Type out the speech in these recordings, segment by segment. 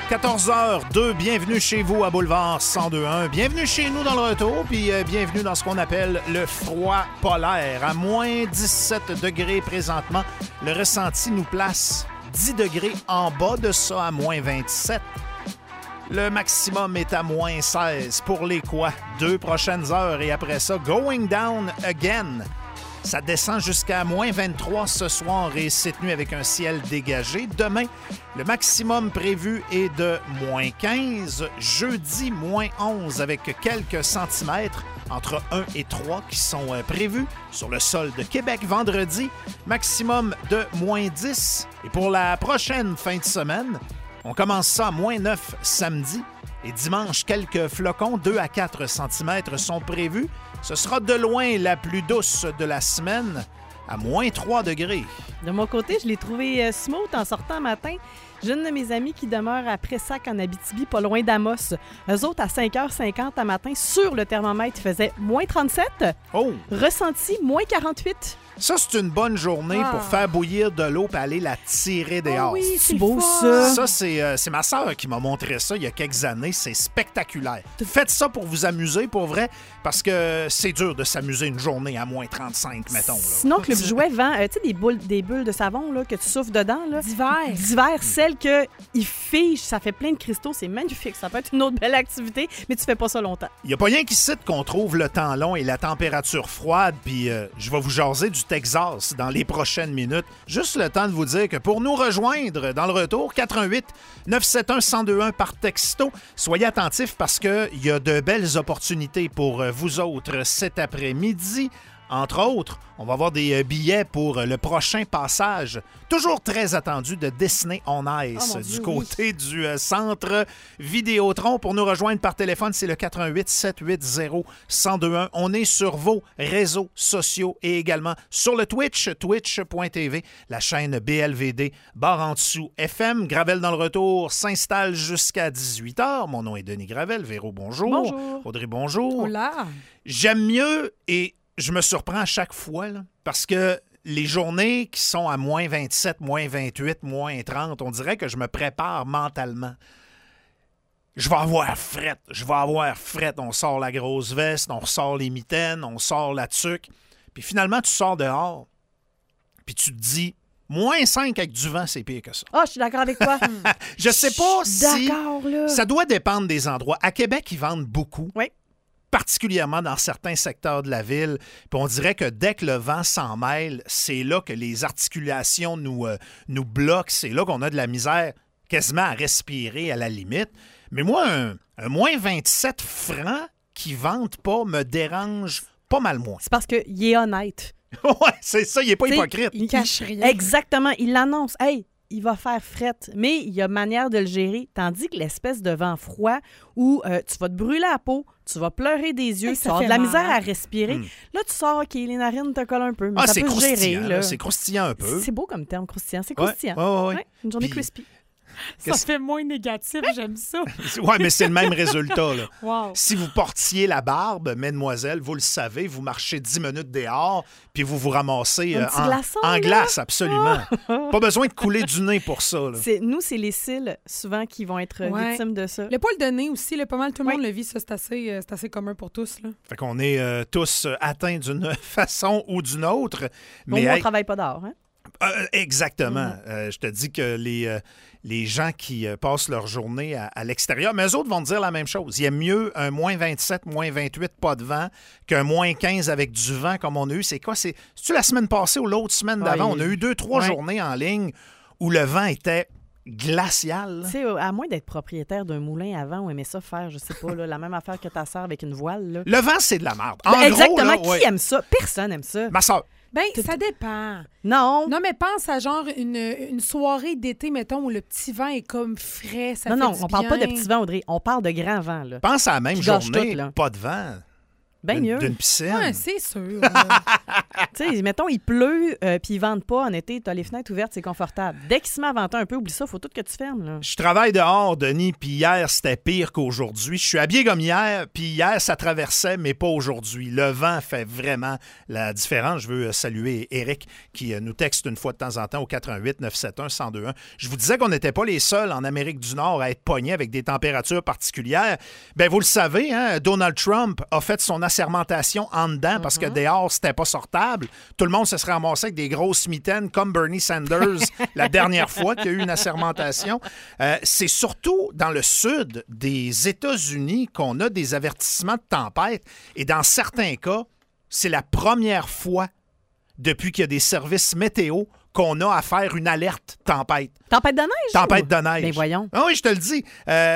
14h02, bienvenue chez vous à Boulevard 102.1. Bienvenue chez nous dans le retour, puis bienvenue dans ce qu'on appelle le froid polaire. À moins 17 degrés présentement, le ressenti nous place 10 degrés en bas de ça, à moins 27. Le maximum est à moins 16 pour les quoi? 2 prochaines heures et après ça, going down again. Ça descend jusqu'à moins 23 ce soir et cette nuit avec un ciel dégagé. Demain, le maximum prévu est de moins 15. Jeudi, moins 11 avec quelques centimètres entre 1 et 3 qui sont prévus sur le sol de Québec. Vendredi, maximum de moins 10. Et pour la prochaine fin de semaine, on commence ça à moins 9 samedi. Et dimanche, quelques flocons, 2 à 4 cm sont prévus. Ce sera de loin la plus douce de la semaine, à moins 3 degrés. De mon côté, je l'ai trouvé smooth en sortant matin. J'ai une de mes amies qui demeure à Pressac en Abitibi, pas loin d'Amos. Eux autres, à 5h50 à matin, sur le thermomètre, il faisait moins 37. Oh! Ressenti, moins 48. Ça, c'est une bonne journée pour faire bouillir de l'eau et aller la tirer dehors. Oh oui, c'est beau ça. Ça, c'est ma sœur qui m'a montré ça il y a quelques années. C'est spectaculaire. Faites ça pour vous amuser, pour vrai, parce que c'est dur de s'amuser une journée à moins 35, mettons. Là. Sinon, Club Jouet vend des bulles de savon là, que tu souffles dedans. Là. D'hiver. Celles qu'ils figent, ça fait plein de cristaux. C'est magnifique. Ça peut être une autre belle activité, mais tu fais pas ça longtemps. Il n'y a pas rien qui cite qu'on trouve le temps long et la température froide, puis je vais vous jaser du Texas dans les prochaines minutes. Juste le temps de vous dire que pour nous rejoindre dans le retour, 88-971-1021 par texto. Soyez attentifs parce qu'il y a de belles opportunités pour vous autres cet après-midi. Entre autres, on va avoir des billets pour le prochain passage, toujours très attendu, de Disney on Ice du côté du centre Vidéotron. Pour nous rejoindre par téléphone, c'est le 88-780-1021. On est sur vos réseaux sociaux et également sur le Twitch, twitch.tv, la chaîne BLVD, barre en dessous FM. Gravel dans le retour s'installe jusqu'à 18h. Mon nom est Denis Gravel. Véro, bonjour. Bonjour. Audrey, bonjour. Hola. J'aime mieux et je me surprends à chaque fois, là, parce que les journées qui sont à moins 27, moins 28, moins 30, on dirait que je me prépare mentalement. Je vais avoir frette. On sort la grosse veste, on ressort les mitaines, on sort la tuque. Puis finalement, tu sors dehors, puis tu te dis, moins 5 avec du vent, c'est pire que ça. Ah, je suis d'accord avec toi. Je sais pas si... D'accord, là. Ça doit dépendre des endroits. À Québec, ils vendent beaucoup. Oui. Particulièrement dans certains secteurs de la ville. Puis on dirait que dès que le vent s'en mêle, c'est là que les articulations nous bloquent. C'est là qu'on a de la misère quasiment à respirer à la limite. Mais moi, un moins 27 francs qui ne vente pas me dérange pas mal moins. C'est parce qu'il est honnête. Ouais, c'est ça, il n'est pas hypocrite. Il cache rien. Exactement, il l'annonce. Hey, il va faire frette, mais il y a manière de le gérer. Tandis que l'espèce de vent froid où tu vas te brûler la peau, tu vas pleurer des yeux, tu vas avoir de la misère à respirer. Là, tu sors, OK, les narines te collent un peu, mais ça c'est peut se croustillant, gérer. Là. C'est croustillant un peu. C'est beau comme terme, croustillant. C'est croustillant. Ouais. Une journée Puis, crispy. Ça fait moins négatif, j'aime ça. Oui, mais c'est le même résultat. Là. Wow. Si vous portiez la barbe, mesdemoiselles, vous le savez, vous marchez 10 minutes dehors, puis vous vous ramassez Un petit glaçon, en là. glace, absolument. Pas besoin de couler du nez pour ça. Là. Nous, c'est les cils, souvent, qui vont être victimes de ça. Le poil de nez aussi, là, pas mal tout le monde le vit, ça, c'est assez commun pour tous. Là. Fait qu'on est tous atteints d'une façon ou d'une autre. Mais Mais on ne travaille pas dehors, hein? Exactement. Je te dis que les gens qui passent leur journée à l'extérieur, mais eux autres vont te dire la même chose. Il y a mieux un moins 27, moins 28, pas de vent, qu'un moins 15 avec du vent comme on a eu. C'est quoi? C'est-tu la semaine passée ou l'autre semaine d'avant? On a eu 2-3 journées en ligne où le vent était glacial. Tu sais, à moins d'être propriétaire d'un moulin avant ou aimer ça faire, je sais pas, là, la même affaire que ta sœur avec une voile. Là. Le vent, c'est de la merde. Exactement. Gros, là, qui aime ça? Personne aime ça. Ma sœur. Ben, ça dépend. Non. Non, mais pense à genre une soirée d'été, mettons, où le petit vent est comme frais, ça fait Non, du on parle pas de bien. petit vent, Audrey. On parle de grand vent, là. Pense à la même Qui gâche journée, tout, là. pas de vent. Bien mieux. D'une piscine. Oui, c'est sûr. Tu sais, mettons, il pleut, puis ils vendent pas en été, tu as les fenêtres ouvertes, c'est confortable. Dès qu'il se met à venter un peu, oublie ça, faut tout que tu fermes. Là. Je travaille dehors, Denis, puis hier, c'était pire qu'aujourd'hui. Je suis habillé comme hier, puis hier, ça traversait, mais pas aujourd'hui. Le vent fait vraiment la différence. Je veux saluer Eric qui nous texte une fois de temps en temps au 88-971-1021. Je vous disais qu'on n'était pas les seuls en Amérique du Nord à être pognés avec des températures particulières. Bien, vous le savez, hein, Donald Trump a fait son assermentation en dedans parce que dehors, c'était pas sortable. Tout le monde se serait ramassé avec des grosses mitaines comme Bernie Sanders la dernière fois qu'il y a eu une assermentation. C'est surtout dans le sud des États-Unis qu'on a des avertissements de tempête. Et dans certains cas, c'est la première fois depuis qu'il y a des services météo qu'on a à faire une alerte tempête. Tempête de neige? Tempête de neige. Ben voyons. Ah oui, je te le dis.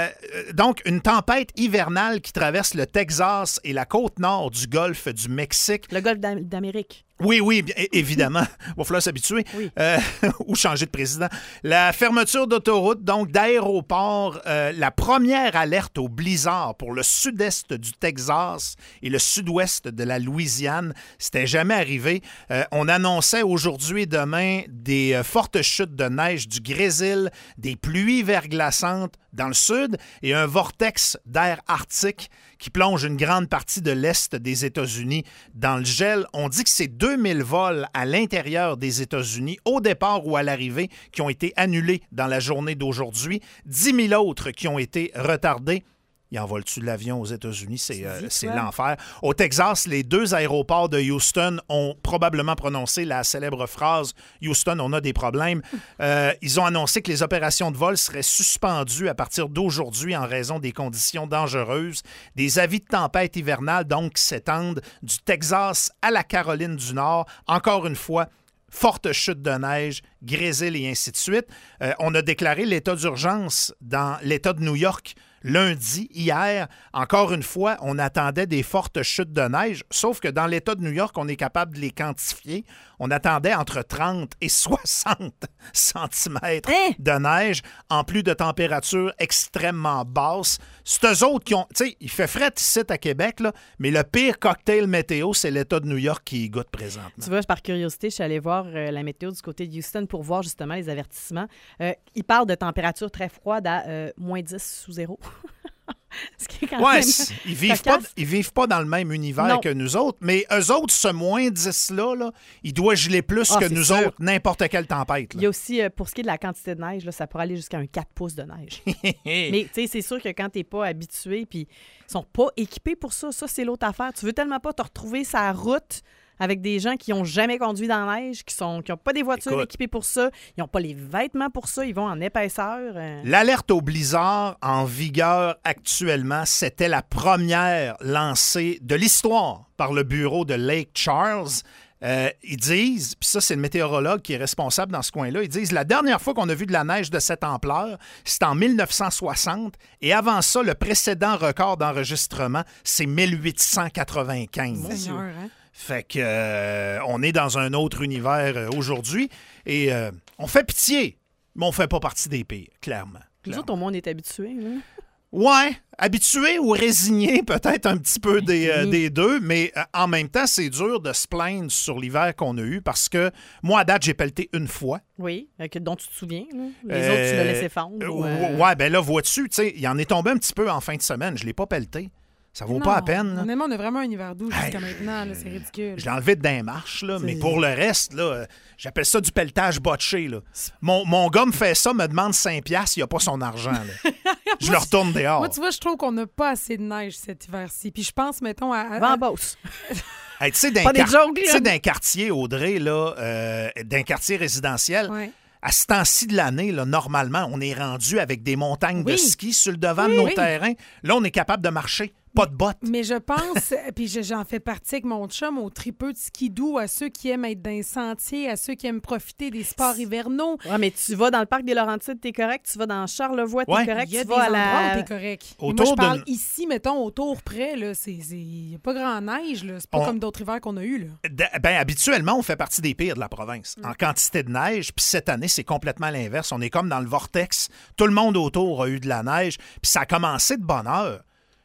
Donc, une tempête hivernale qui traverse le Texas et la côte nord du golfe du Mexique. Le golfe d'Amérique. Oui, évidemment. Il va falloir s'habituer. Oui. Ou changer de président. La fermeture d'autoroute, donc d'aéroport, la première alerte au blizzard pour le sud-est du Texas et le sud-ouest de la Louisiane. C'était jamais arrivé. On annonçait aujourd'hui et demain des fortes chutes de neige du Brésil, des pluies verglaçantes dans le sud et un vortex d'air arctique qui plonge une grande partie de l'est des États-Unis dans le gel. On dit que c'est 2000 vols à l'intérieur des États-Unis, au départ ou à l'arrivée, qui ont été annulés dans la journée d'aujourd'hui. 10 000 autres qui ont été retardés. Ils envolent-tu l'avion aux États-Unis? C'est l'enfer. Au Texas, les 2 aéroports de Houston ont probablement prononcé la célèbre phrase « Houston, on a des problèmes ». Ils ont annoncé que les opérations de vol seraient suspendues à partir d'aujourd'hui en raison des conditions dangereuses. Des avis de tempête hivernale, donc, s'étendent du Texas à la Caroline du Nord. Encore une fois, forte chute de neige, grésil et ainsi de suite. On a déclaré l'état d'urgence dans l'État de New York lundi, hier. Encore une fois, on attendait des fortes chutes de neige, sauf que dans l'État de New York, on est capable de les quantifier. On attendait entre 30 et 60 centimètres de neige, en plus de températures extrêmement basses. C'est eux autres qui ont... Tu sais, il fait fret ici à Québec, là, mais le pire cocktail météo, c'est l'État de New York qui y goûte présentement. Tu vois, par curiosité, je suis allée voir la météo du côté de Houston pour voir justement les avertissements. Ils parlent de températures très froides à moins 10 sous zéro. Ce qui est quand même ils vivent pas dans le même univers que nous autres, mais eux autres, ce moins 10-là, là, il doit geler plus que nous autres, n'importe quelle tempête. Là. Il y a aussi, pour ce qui est de la quantité de neige, là, ça pourrait aller jusqu'à un 4 pouces de neige. Mais tu sais, c'est sûr que quand t'es pas habitué, puis ils sont pas équipés pour ça, c'est l'autre affaire. Tu veux tellement pas te retrouver sur la route avec des gens qui n'ont jamais conduit dans la neige, qui n'ont pas des voitures équipées pour ça, ils n'ont pas les vêtements pour ça, ils vont en épaisseur. L'alerte au blizzard en vigueur actuellement, c'était la première lancée de l'histoire par le bureau de Lake Charles. Ils disent, puis ça, c'est le météorologue qui est responsable dans ce coin-là, ils disent, la dernière fois qu'on a vu de la neige de cette ampleur, c'est en 1960, et avant ça, le précédent record d'enregistrement, c'est 1895. Seigneur, hein? Fait que on est dans un autre univers aujourd'hui et on fait pitié, mais on fait pas partie des pires, clairement. Nous autres, au moins, on est habitués. Hein? Ouais, habitué ou résigné, peut-être un petit peu des deux, mais en même temps, c'est dur de se plaindre sur l'hiver qu'on a eu parce que moi, à date, j'ai pelleté une fois. Oui, dont tu te souviens. Là. Les autres, tu l'as laissé fondre. Ouais, ben là, vois-tu, il en est tombé un petit peu en fin de semaine. Je l'ai pas pelleté. Ça vaut pas la peine. Là. Honnêtement, on a vraiment un hiver doux jusqu'à maintenant. Là, c'est ridicule. Je l'ai enlevé d'un marche, là, mais pour le reste, là, j'appelle ça du pelletage botché. Là. Mon gars me fait ça, me demande 5$, il n'a pas son argent. Là. Je le retourne dehors. Moi, tu vois, je trouve qu'on n'a pas assez de neige cet hiver-ci. Puis je pense, mettons, Va en Beauce. Hey, tu sais, d'un quartier, Audrey, là, d'un quartier résidentiel... Ouais. À ce temps-ci de l'année, là, normalement, on est rendu avec des montagnes de ski sur le devant de nos terrains. Là, on est capable de marcher. Pas de bottes. Mais je pense, puis j'en fais partie avec mon chum, aux tripeux de skidoo, à ceux qui aiment être dans les sentiers, à ceux qui aiment profiter des sports hivernaux. Oui, mais tu vas dans le parc des Laurentides, t'es correct. Tu vas dans Charlevoix, t'es correct. Il y a tu des vas endroits où t'es correct. Moi, je parle ici, mettons, autour près, là, il n'y a pas grand neige, là. C'est pas comme d'autres hivers qu'on a eu, là. Habituellement, on fait partie des pires de la province. En quantité de neige, puis cette année, c'est complètement l'inverse. On est comme dans le vortex. Tout le monde autour a eu de la neige, puis ça a commencé de bonne heure.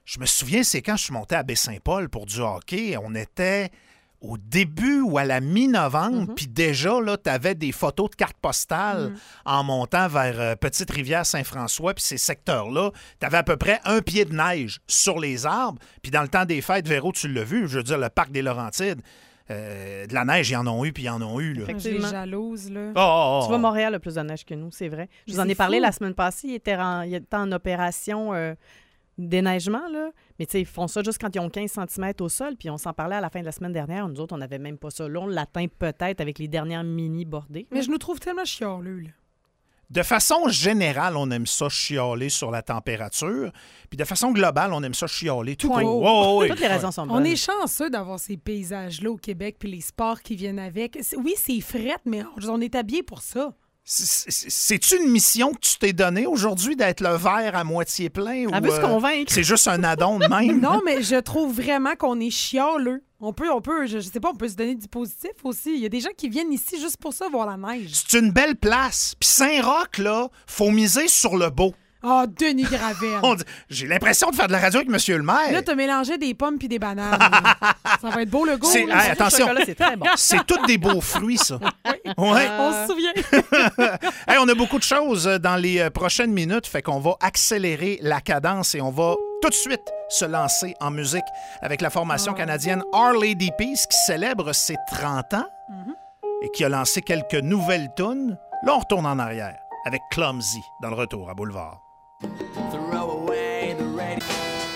Je me souviens, c'est quand je suis monté à Baie-Saint-Paul pour du hockey. On était au début ou à la mi-novembre, puis déjà, là, tu avais des photos de cartes postales en montant vers Petite-Rivière-Saint-François, puis ces secteurs-là. Tu avais à peu près 1 pied de neige sur les arbres. Puis dans le temps des fêtes, Véro, tu l'as vu, je veux dire, le parc des Laurentides, de la neige, ils en ont eu, puis ils en ont eu. Là. J'ai jalouse, là. Tu vois, Montréal a plus de neige que nous, c'est vrai. Je vous en ai parlé la semaine passée. Il était en opération déneigement, là. Mais tu sais, ils font ça juste quand ils ont 15 cm au sol, puis on s'en parlait à la fin de la semaine dernière. Nous autres, on n'avait même pas ça. Là, on l'atteint peut-être avec les dernières mini-bordées. Mais je nous trouve tellement chialeux, là. De façon générale, on aime ça chialer sur la température. Puis de façon globale, on aime ça chialer tout court. Toutes les raisons sont bonnes. On est chanceux d'avoir ces paysages-là au Québec puis les sports qui viennent avec. Oui, c'est frette, mais on est habillés pour ça. C'est-tu une mission que tu t'es donnée aujourd'hui d'être le verre à moitié plein? Elle veut se convaincre. C'est juste un addon de même? Non, mais je trouve vraiment qu'on est chialeux. On peut, je sais pas, on peut se donner du positif aussi. Il y a des gens qui viennent ici juste pour ça, voir la neige. C'est une belle place. Puis Saint-Roch, là, faut miser sur le beau. Ah, Denis Gravel. J'ai l'impression de faire de la radio avec M. le maire. Là, t'as mélangé des pommes puis des bananes. Ça va être beau, le goût. Attention, c'est très bon. C'est tous des beaux fruits, ça. Ouais. On se souvient. On a beaucoup de choses dans les prochaines minutes, fait qu'on va accélérer la cadence et on va tout de suite se lancer en musique avec la formation canadienne Our Lady Peace qui célèbre ses 30 ans et qui a lancé quelques nouvelles tunes. Là, on retourne en arrière avec Clumsy dans le retour à Boulevard. Throw away the radio.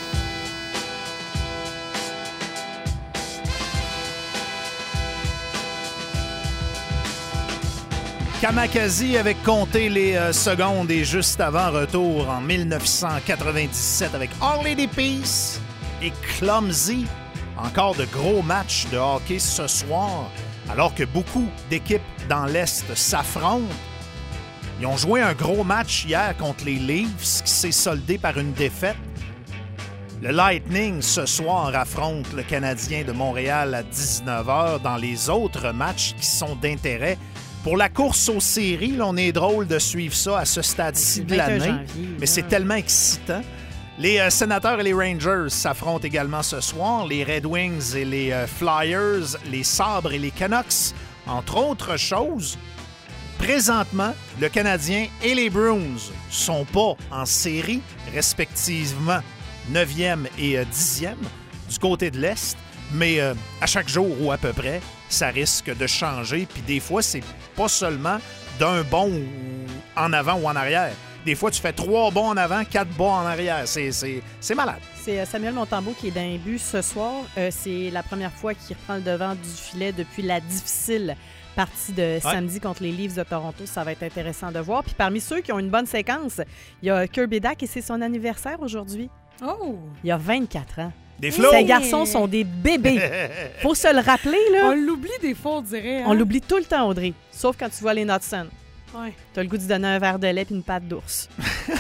Kamakazi avec compté les secondes et juste avant retour en 1997 avec Our Lady Peace et Clumsy. Encore de gros matchs de hockey ce soir alors que beaucoup d'équipes dans l'Est s'affrontent. Ils ont joué un gros match hier contre les Leafs qui s'est soldé par une défaite. Le Lightning, ce soir, affronte le Canadien de Montréal à 19h dans les autres matchs qui sont d'intérêt. Pour la course aux séries, là, on est drôle de suivre ça à ce stade-ci de l'année, mais c'est tellement excitant. Les Sénateurs et les Rangers s'affrontent également ce soir. Les Red Wings et les Flyers, les Sabres et les Canucks, entre autres choses. Présentement, le Canadien et les Bruins sont pas en série, respectivement 9e et 10e du côté de l'Est. Mais à chaque jour ou à peu près, ça risque de changer. Puis des fois, c'est pas seulement d'un bond en avant ou en arrière. Des fois, tu fais 3 bonds en avant, 4 bonds en arrière. C'est malade. C'est Samuel Montembeault qui est dans un but ce soir. C'est la première fois qu'il reprend le devant du filet depuis la difficile partie de samedi contre les Leafs de Toronto. Ça va être intéressant de voir. Puis parmi ceux qui ont une bonne séquence, il y a Kirby Dach et c'est son anniversaire aujourd'hui. Oh! Il a 24 ans. Des flots! Ces garçons sont des bébés. Faut se le rappeler, là. On l'oublie des fois, on dirait. Hein? On l'oublie tout le temps, Audrey. Sauf quand tu vois les Knudsen. Ouais. T'as le goût de donner un verre de lait et une patte d'ours.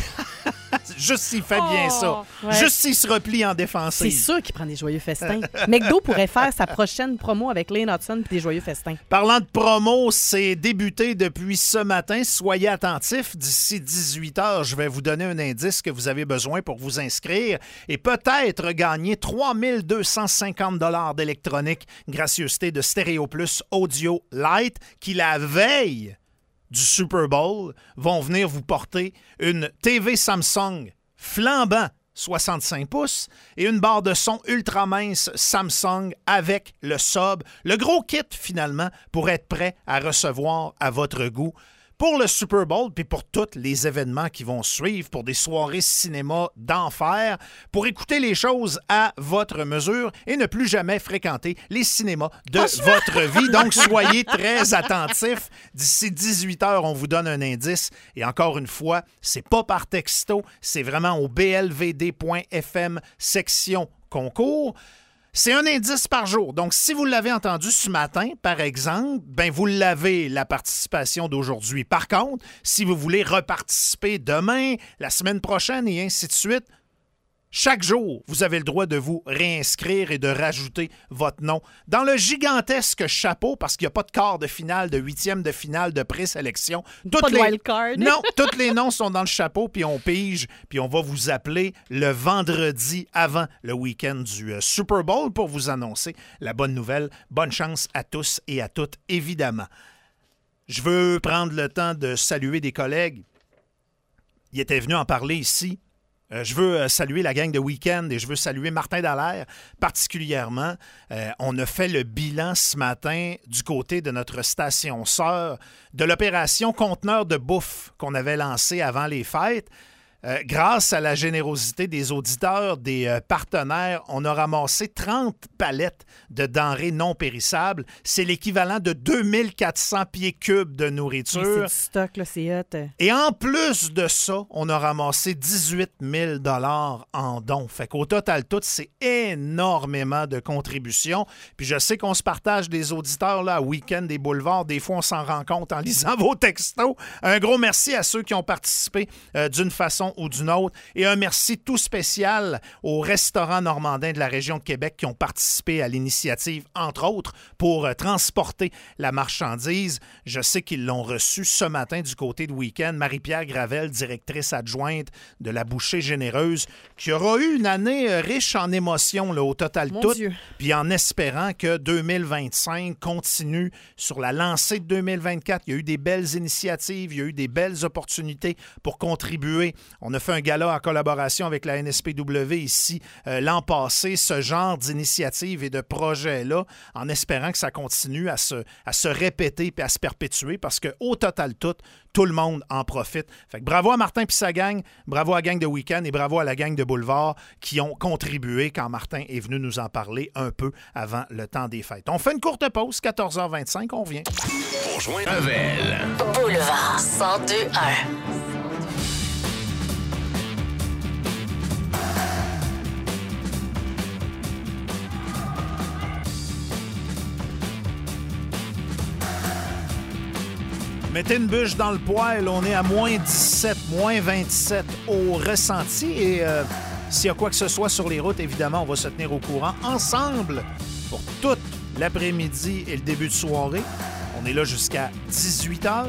Juste s'il fait bien ça. Ouais. Juste s'il se replie en défensive. C'est sûr qu'il prend des joyeux festins. McDo pourrait faire sa prochaine promo avec Lane Hudson et des joyeux festins. Parlant de promo, c'est débuté depuis ce matin. Soyez attentifs. D'ici 18h, je vais vous donner un indice que vous avez besoin pour vous inscrire et peut-être gagner 3250 $ d'électronique, gracieuseté de Stéréo Plus Audio Light, qui la veille du Super Bowl vont venir vous porter une TV Samsung flambant 65 pouces et une barre de son ultra mince Samsung avec le sub. Le gros kit, finalement, pour être prêt à recevoir à votre goût pour le Super Bowl, puis pour tous les événements qui vont suivre, pour des soirées cinéma d'enfer, pour écouter les choses à votre mesure et ne plus jamais fréquenter les cinémas de votre vie. Donc, soyez très attentifs. D'ici 18h, on vous donne un indice. Et encore une fois, c'est pas par texto, c'est vraiment au blvd.fm section concours. C'est un indice par jour. Donc, si vous l'avez entendu ce matin, par exemple, ben vous l'avez, la participation d'aujourd'hui. Par contre, si vous voulez reparticiper demain, la semaine prochaine et ainsi de suite, Chaque jour, vous avez le droit de vous réinscrire et de rajouter votre nom dans le gigantesque chapeau, parce qu'il n'y a pas de quart de finale, de huitième de finale, de présélection. Pas de wild card. Non, tous les noms sont dans le chapeau, puis on pige, puis on va vous appeler le vendredi avant le week-end du Super Bowl pour vous annoncer la bonne nouvelle. Bonne chance à tous et à toutes, évidemment. Je veux prendre le temps de saluer des collègues. Ils étaient venus en parler ici. Je veux saluer la gang de Week-end et je veux saluer Martin Dallaire particulièrement. On a fait le bilan ce matin du côté de notre station sœur de l'opération Conteneur de bouffe qu'on avait lancée avant les fêtes. Grâce à la générosité des auditeurs, des partenaires, on a ramassé 30 palettes de denrées non périssables. C'est l'équivalent de 2400 pieds cubes de nourriture. Mais c'est du stock, là, c'est hot. Et en plus de ça, on a ramassé 18 000 $ en dons. Fait qu'au total, tout, c'est énormément de contributions. Puis je sais qu'on se partage des auditeurs là, à Week-end des Boulevards. Des fois, on s'en rend compte en lisant vos textos. Un gros merci à ceux qui ont participé d'une façon ou d'une autre. Et un merci tout spécial aux restaurants normandins de la région de Québec qui ont participé à l'initiative, entre autres, pour transporter la marchandise. Je sais qu'ils l'ont reçu ce matin du côté de Week-end. Marie-Pierre Gravel, directrice adjointe de la Bouchée Généreuse, qui aura eu une année riche en émotions là, au total Mon tout. Dieu. Puis en espérant que 2025 continue sur la lancée de 2024. Il y a eu des belles initiatives, il y a eu des belles opportunités pour contribuer. On a fait un gala en collaboration avec la NSPW ici l'an passé, ce genre d'initiative et de projet-là, en espérant que ça continue à se répéter et à se perpétuer, parce qu'au total tout le monde en profite. Fait que bravo à Martin et sa gang, bravo à la gang de Week-end et bravo à la gang de Boulevard qui ont contribué quand Martin est venu nous en parler un peu avant le temps des fêtes. On fait une courte pause, 14h25, on revient. Pour joindre Revel. Boulevard 102.1. Mettez une bûche dans le poêle, on est à moins 17, moins 27 au ressenti. Et s'il y a quoi que ce soit sur les routes, évidemment, on va se tenir au courant ensemble pour toute l'après-midi et le début de soirée. On est là jusqu'à 18h.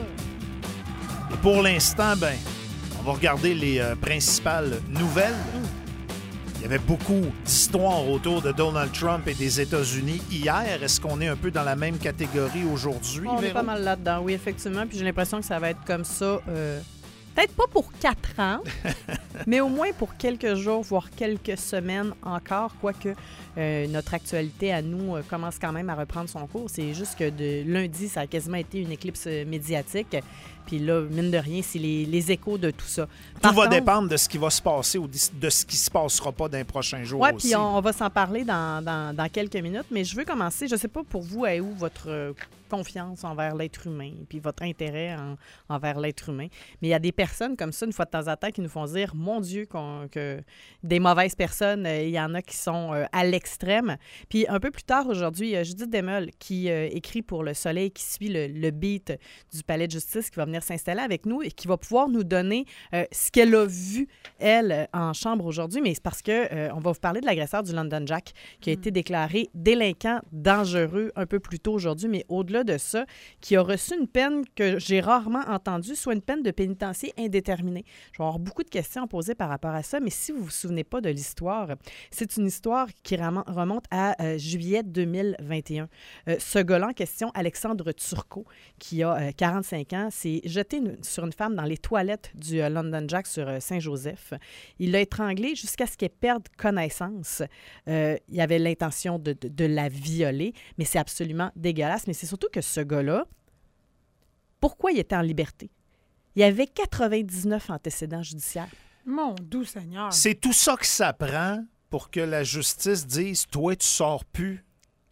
Et pour l'instant, on va regarder les principales nouvelles. Il y avait beaucoup d'histoires autour de Donald Trump et des États-Unis hier. Est-ce qu'on est un peu dans la même catégorie aujourd'hui, On est Véro? pas mal là-dedans, oui, effectivement. Puis j'ai l'impression que ça va être comme ça, peut-être pas pour 4 ans, mais au moins pour quelques jours, voire quelques semaines encore, quoique notre actualité à nous commence quand même à reprendre son cours. C'est juste que de lundi, ça a quasiment été une éclipse médiatique. Puis là, mine de rien, c'est les échos de tout ça. Tout va dépendre de ce qui va se passer ou de ce qui se passera pas dans les prochains jours Oui, aussi. puis on va s'en parler dans quelques minutes. Mais je veux commencer, je ne sais pas pour vous, est où votre confiance envers l'être humain, puis votre intérêt envers l'être humain. Mais il y a des personnes comme ça, une fois de temps en temps, qui nous font dire, mon Dieu, que des mauvaises personnes, il y en a qui sont à l'extrême. Puis un peu plus tard aujourd'hui, Judith Desmeules, qui écrit pour Le Soleil, qui suit le beat du Palais de justice, qui va venir s'installer avec nous et qui va pouvoir nous donner ce qu'elle a vu, elle, en chambre aujourd'hui. Mais c'est parce que on va vous parler de l'agresseur du London Jack, qui a été déclaré délinquant dangereux un peu plus tôt aujourd'hui, mais au-delà de ça, qui a reçu une peine que j'ai rarement entendue, soit une peine de pénitencier indéterminée. Je vais avoir beaucoup de questions à poser par rapport à ça, mais si vous ne vous souvenez pas de l'histoire, c'est une histoire qui remonte à juillet 2021. Ce gars-là en question, Alexandre Turcot, qui a 45 ans, s'est jeté sur une femme dans les toilettes du London Jack sur Saint-Joseph. Il l'a étranglée jusqu'à ce qu'elle perde connaissance. Il avait l'intention de la violer, mais c'est absolument dégueulasse. Mais c'est surtout que ce gars-là, pourquoi il était en liberté? Il y avait 99 antécédents judiciaires. Mon doux Seigneur. C'est tout ça que ça prend pour que la justice dise « Toi, tu sors plus ».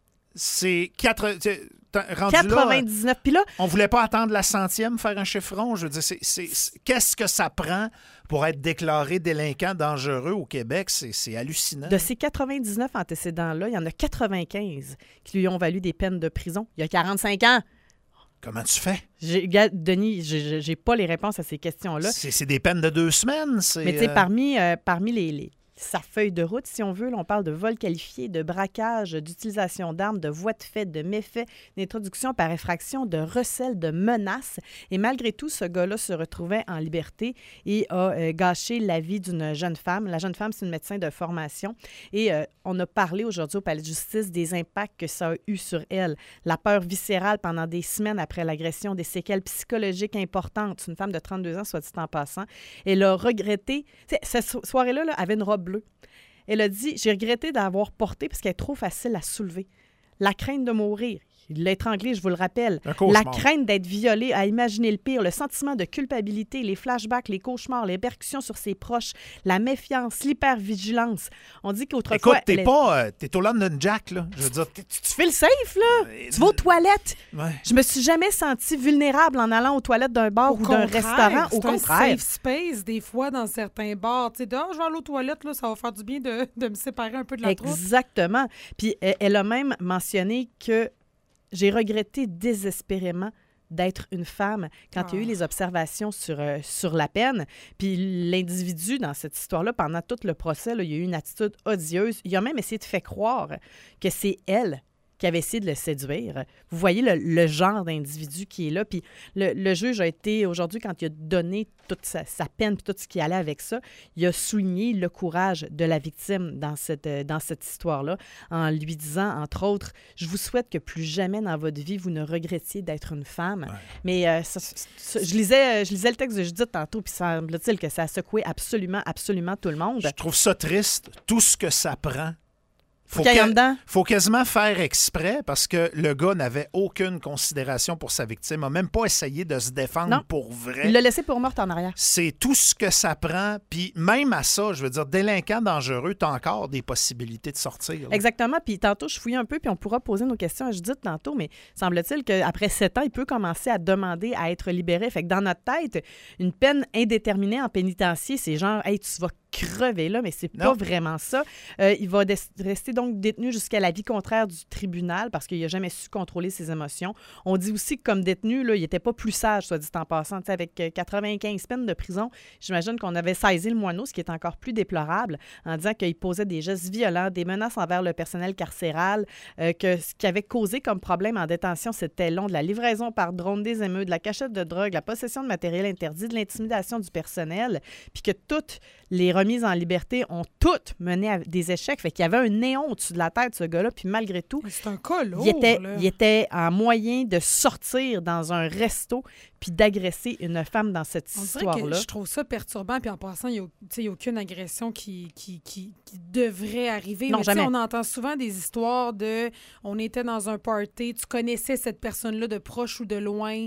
C'est rendu 99. Là, puis là, on voulait pas attendre la 100e, faire un chiffron. Je veux dire, qu'est-ce que ça prend pour être déclaré délinquant dangereux au Québec? C'est hallucinant. de ces 99 antécédents-là, il y en a 95 qui lui ont valu des peines de prison. Il y a 45 ans. Comment tu fais? Denis, j'ai pas les réponses à ces questions-là. C'est des peines de 2 semaines. Mais tu sais, parmi sa feuille de route, si on veut. Là, on parle de vol qualifié, de braquage, d'utilisation d'armes, de voies de fait, de méfaits, d'introduction par effraction, de recel, de menaces. Et malgré tout, ce gars-là se retrouvait en liberté et a gâché la vie d'une jeune femme. La jeune femme, c'est une médecin de formation. Et on a parlé aujourd'hui au Palais de justice des impacts que ça a eu sur elle. La peur viscérale pendant des semaines après l'agression, des séquelles psychologiques importantes. C'est une femme de 32 ans, soit dit en passant. Elle a regretté... Cette soirée-là avait une robe bleue. Elle a dit « J'ai regretté d'avoir porté parce qu'elle est trop facile à soulever. La crainte de mourir. » Il l'a étranglé, je vous le rappelle. La crainte d'être violée, à imaginer le pire, le sentiment de culpabilité, les flashbacks, les cauchemars, les percussions sur ses proches, la méfiance, l'hypervigilance. On dit qu'autrefois... Écoute, t'es au London Jack, là. Je veux dire, tu fais le safe, là. Tu vas aux toilettes. Ouais. Je me suis jamais sentie vulnérable en allant aux toilettes d'un bar ou d'un restaurant. Au contraire. C'est un safe space, des fois, dans certains bars. Tu sais, je vais aller aux toilettes, là, ça va faire du bien de me séparer un peu de la troupe. Exactement. Puis elle a même mentionné que j'ai regretté désespérément d'être une femme quand il y a eu les observations sur la peine. Puis l'individu, dans cette histoire-là, pendant tout le procès, là, il y a eu une attitude odieuse. Il a même essayé de faire croire que c'est elle qui avait essayé de le séduire. Vous voyez le genre d'individu qui est là. Puis le juge a été, aujourd'hui, quand il a donné toute sa peine et tout ce qui allait avec ça, il a souligné le courage de la victime dans cette histoire-là, en lui disant, entre autres, « Je vous souhaite que plus jamais dans votre vie, vous ne regrettiez d'être une femme. Ouais. » Mais je lisais le texte de Judith tantôt, puis semble-t-il que ça a secoué absolument, absolument tout le monde. Je trouve ça triste, tout ce que ça prend. Faut quasiment faire exprès parce que le gars n'avait aucune considération pour sa victime, n'a même pas essayé de se défendre pour vrai. Il l'a laissé pour morte en arrière. C'est tout ce que ça prend. Puis même à ça, je veux dire, délinquant dangereux, tu as encore des possibilités de sortir. Là. Exactement. Puis tantôt, je fouille un peu, puis on pourra poser nos questions à Judith tantôt, mais semble-t-il qu'après 7 ans, il peut commencer à demander à être libéré. Fait que dans notre tête, une peine indéterminée en pénitencier, c'est genre, hey, tu vas crever là, mais c'est pas vraiment ça. Il va rester donc détenu jusqu'à l'avis contraire du tribunal parce qu'il n'a jamais su contrôler ses émotions. On dit aussi que comme détenu, là, il n'était pas plus sage, soit dit en passant. T'sais, avec 95 peines de prison, j'imagine qu'on avait saisi le moineau, ce qui est encore plus déplorable, en disant qu'il posait des gestes violents, des menaces envers le personnel carcéral, que ce qui avait causé comme problème en détention, c'était long, de la livraison par drone des émeutes, de la cachette de drogue, la possession de matériel interdit, de l'intimidation du personnel, puis que toutes les remises en liberté ont toutes mené à des échecs. Fait qu'il y avait un néon au-dessus de la tête, ce gars-là, puis malgré tout, c'est un cas lourd, il était en moyen de sortir dans un resto puis d'agresser une femme dans cette histoire-là. Je trouve ça perturbant, puis en passant, il n'y a aucune agression qui devrait arriver. Non, jamais. On entend souvent des histoires de « on était dans un party, tu connaissais cette personne-là de proche ou de loin.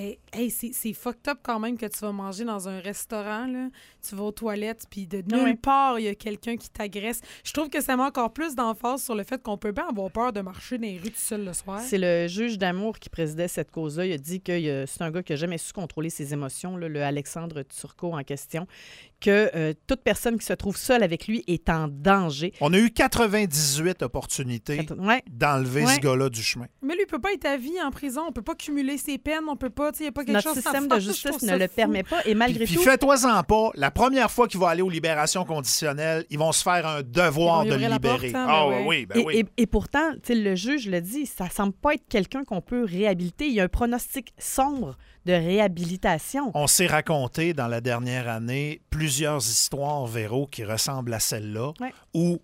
C'est fucked up quand même que tu vas manger dans un restaurant, là. Tu vas aux toilettes, puis de nulle part, il y a quelqu'un qui t'agresse. Je trouve que ça met encore plus d'emphase sur le fait qu'on peut bien avoir peur de marcher dans les rues tout seul le soir. C'est le juge d'amour qui présidait cette cause-là. Il a dit que c'est un gars qui n'a jamais su contrôler ses émotions, là, le Alexandre Turcot en question, que toute personne qui se trouve seule avec lui est en danger. On a eu 98 opportunités d'enlever ce gars-là du chemin. Mais lui, il ne peut pas être à vie en prison. On ne peut pas cumuler ses peines. On peut pas, il n'y a pas quelque chose... Notre système de justice ne le permet pas. Et malgré tout... Puis fais-toi-en pas, la première fois qu'il va aller aux libérations conditionnelles, ils vont se faire un devoir de le libérer. Oui. Et pourtant, le juge le dit, ça ne semble pas être quelqu'un qu'on peut réhabiliter. Il y a un pronostic sombre de réhabilitation. On s'est raconté dans la dernière année plusieurs histoires, Véro, qui ressemblent à celle-là, où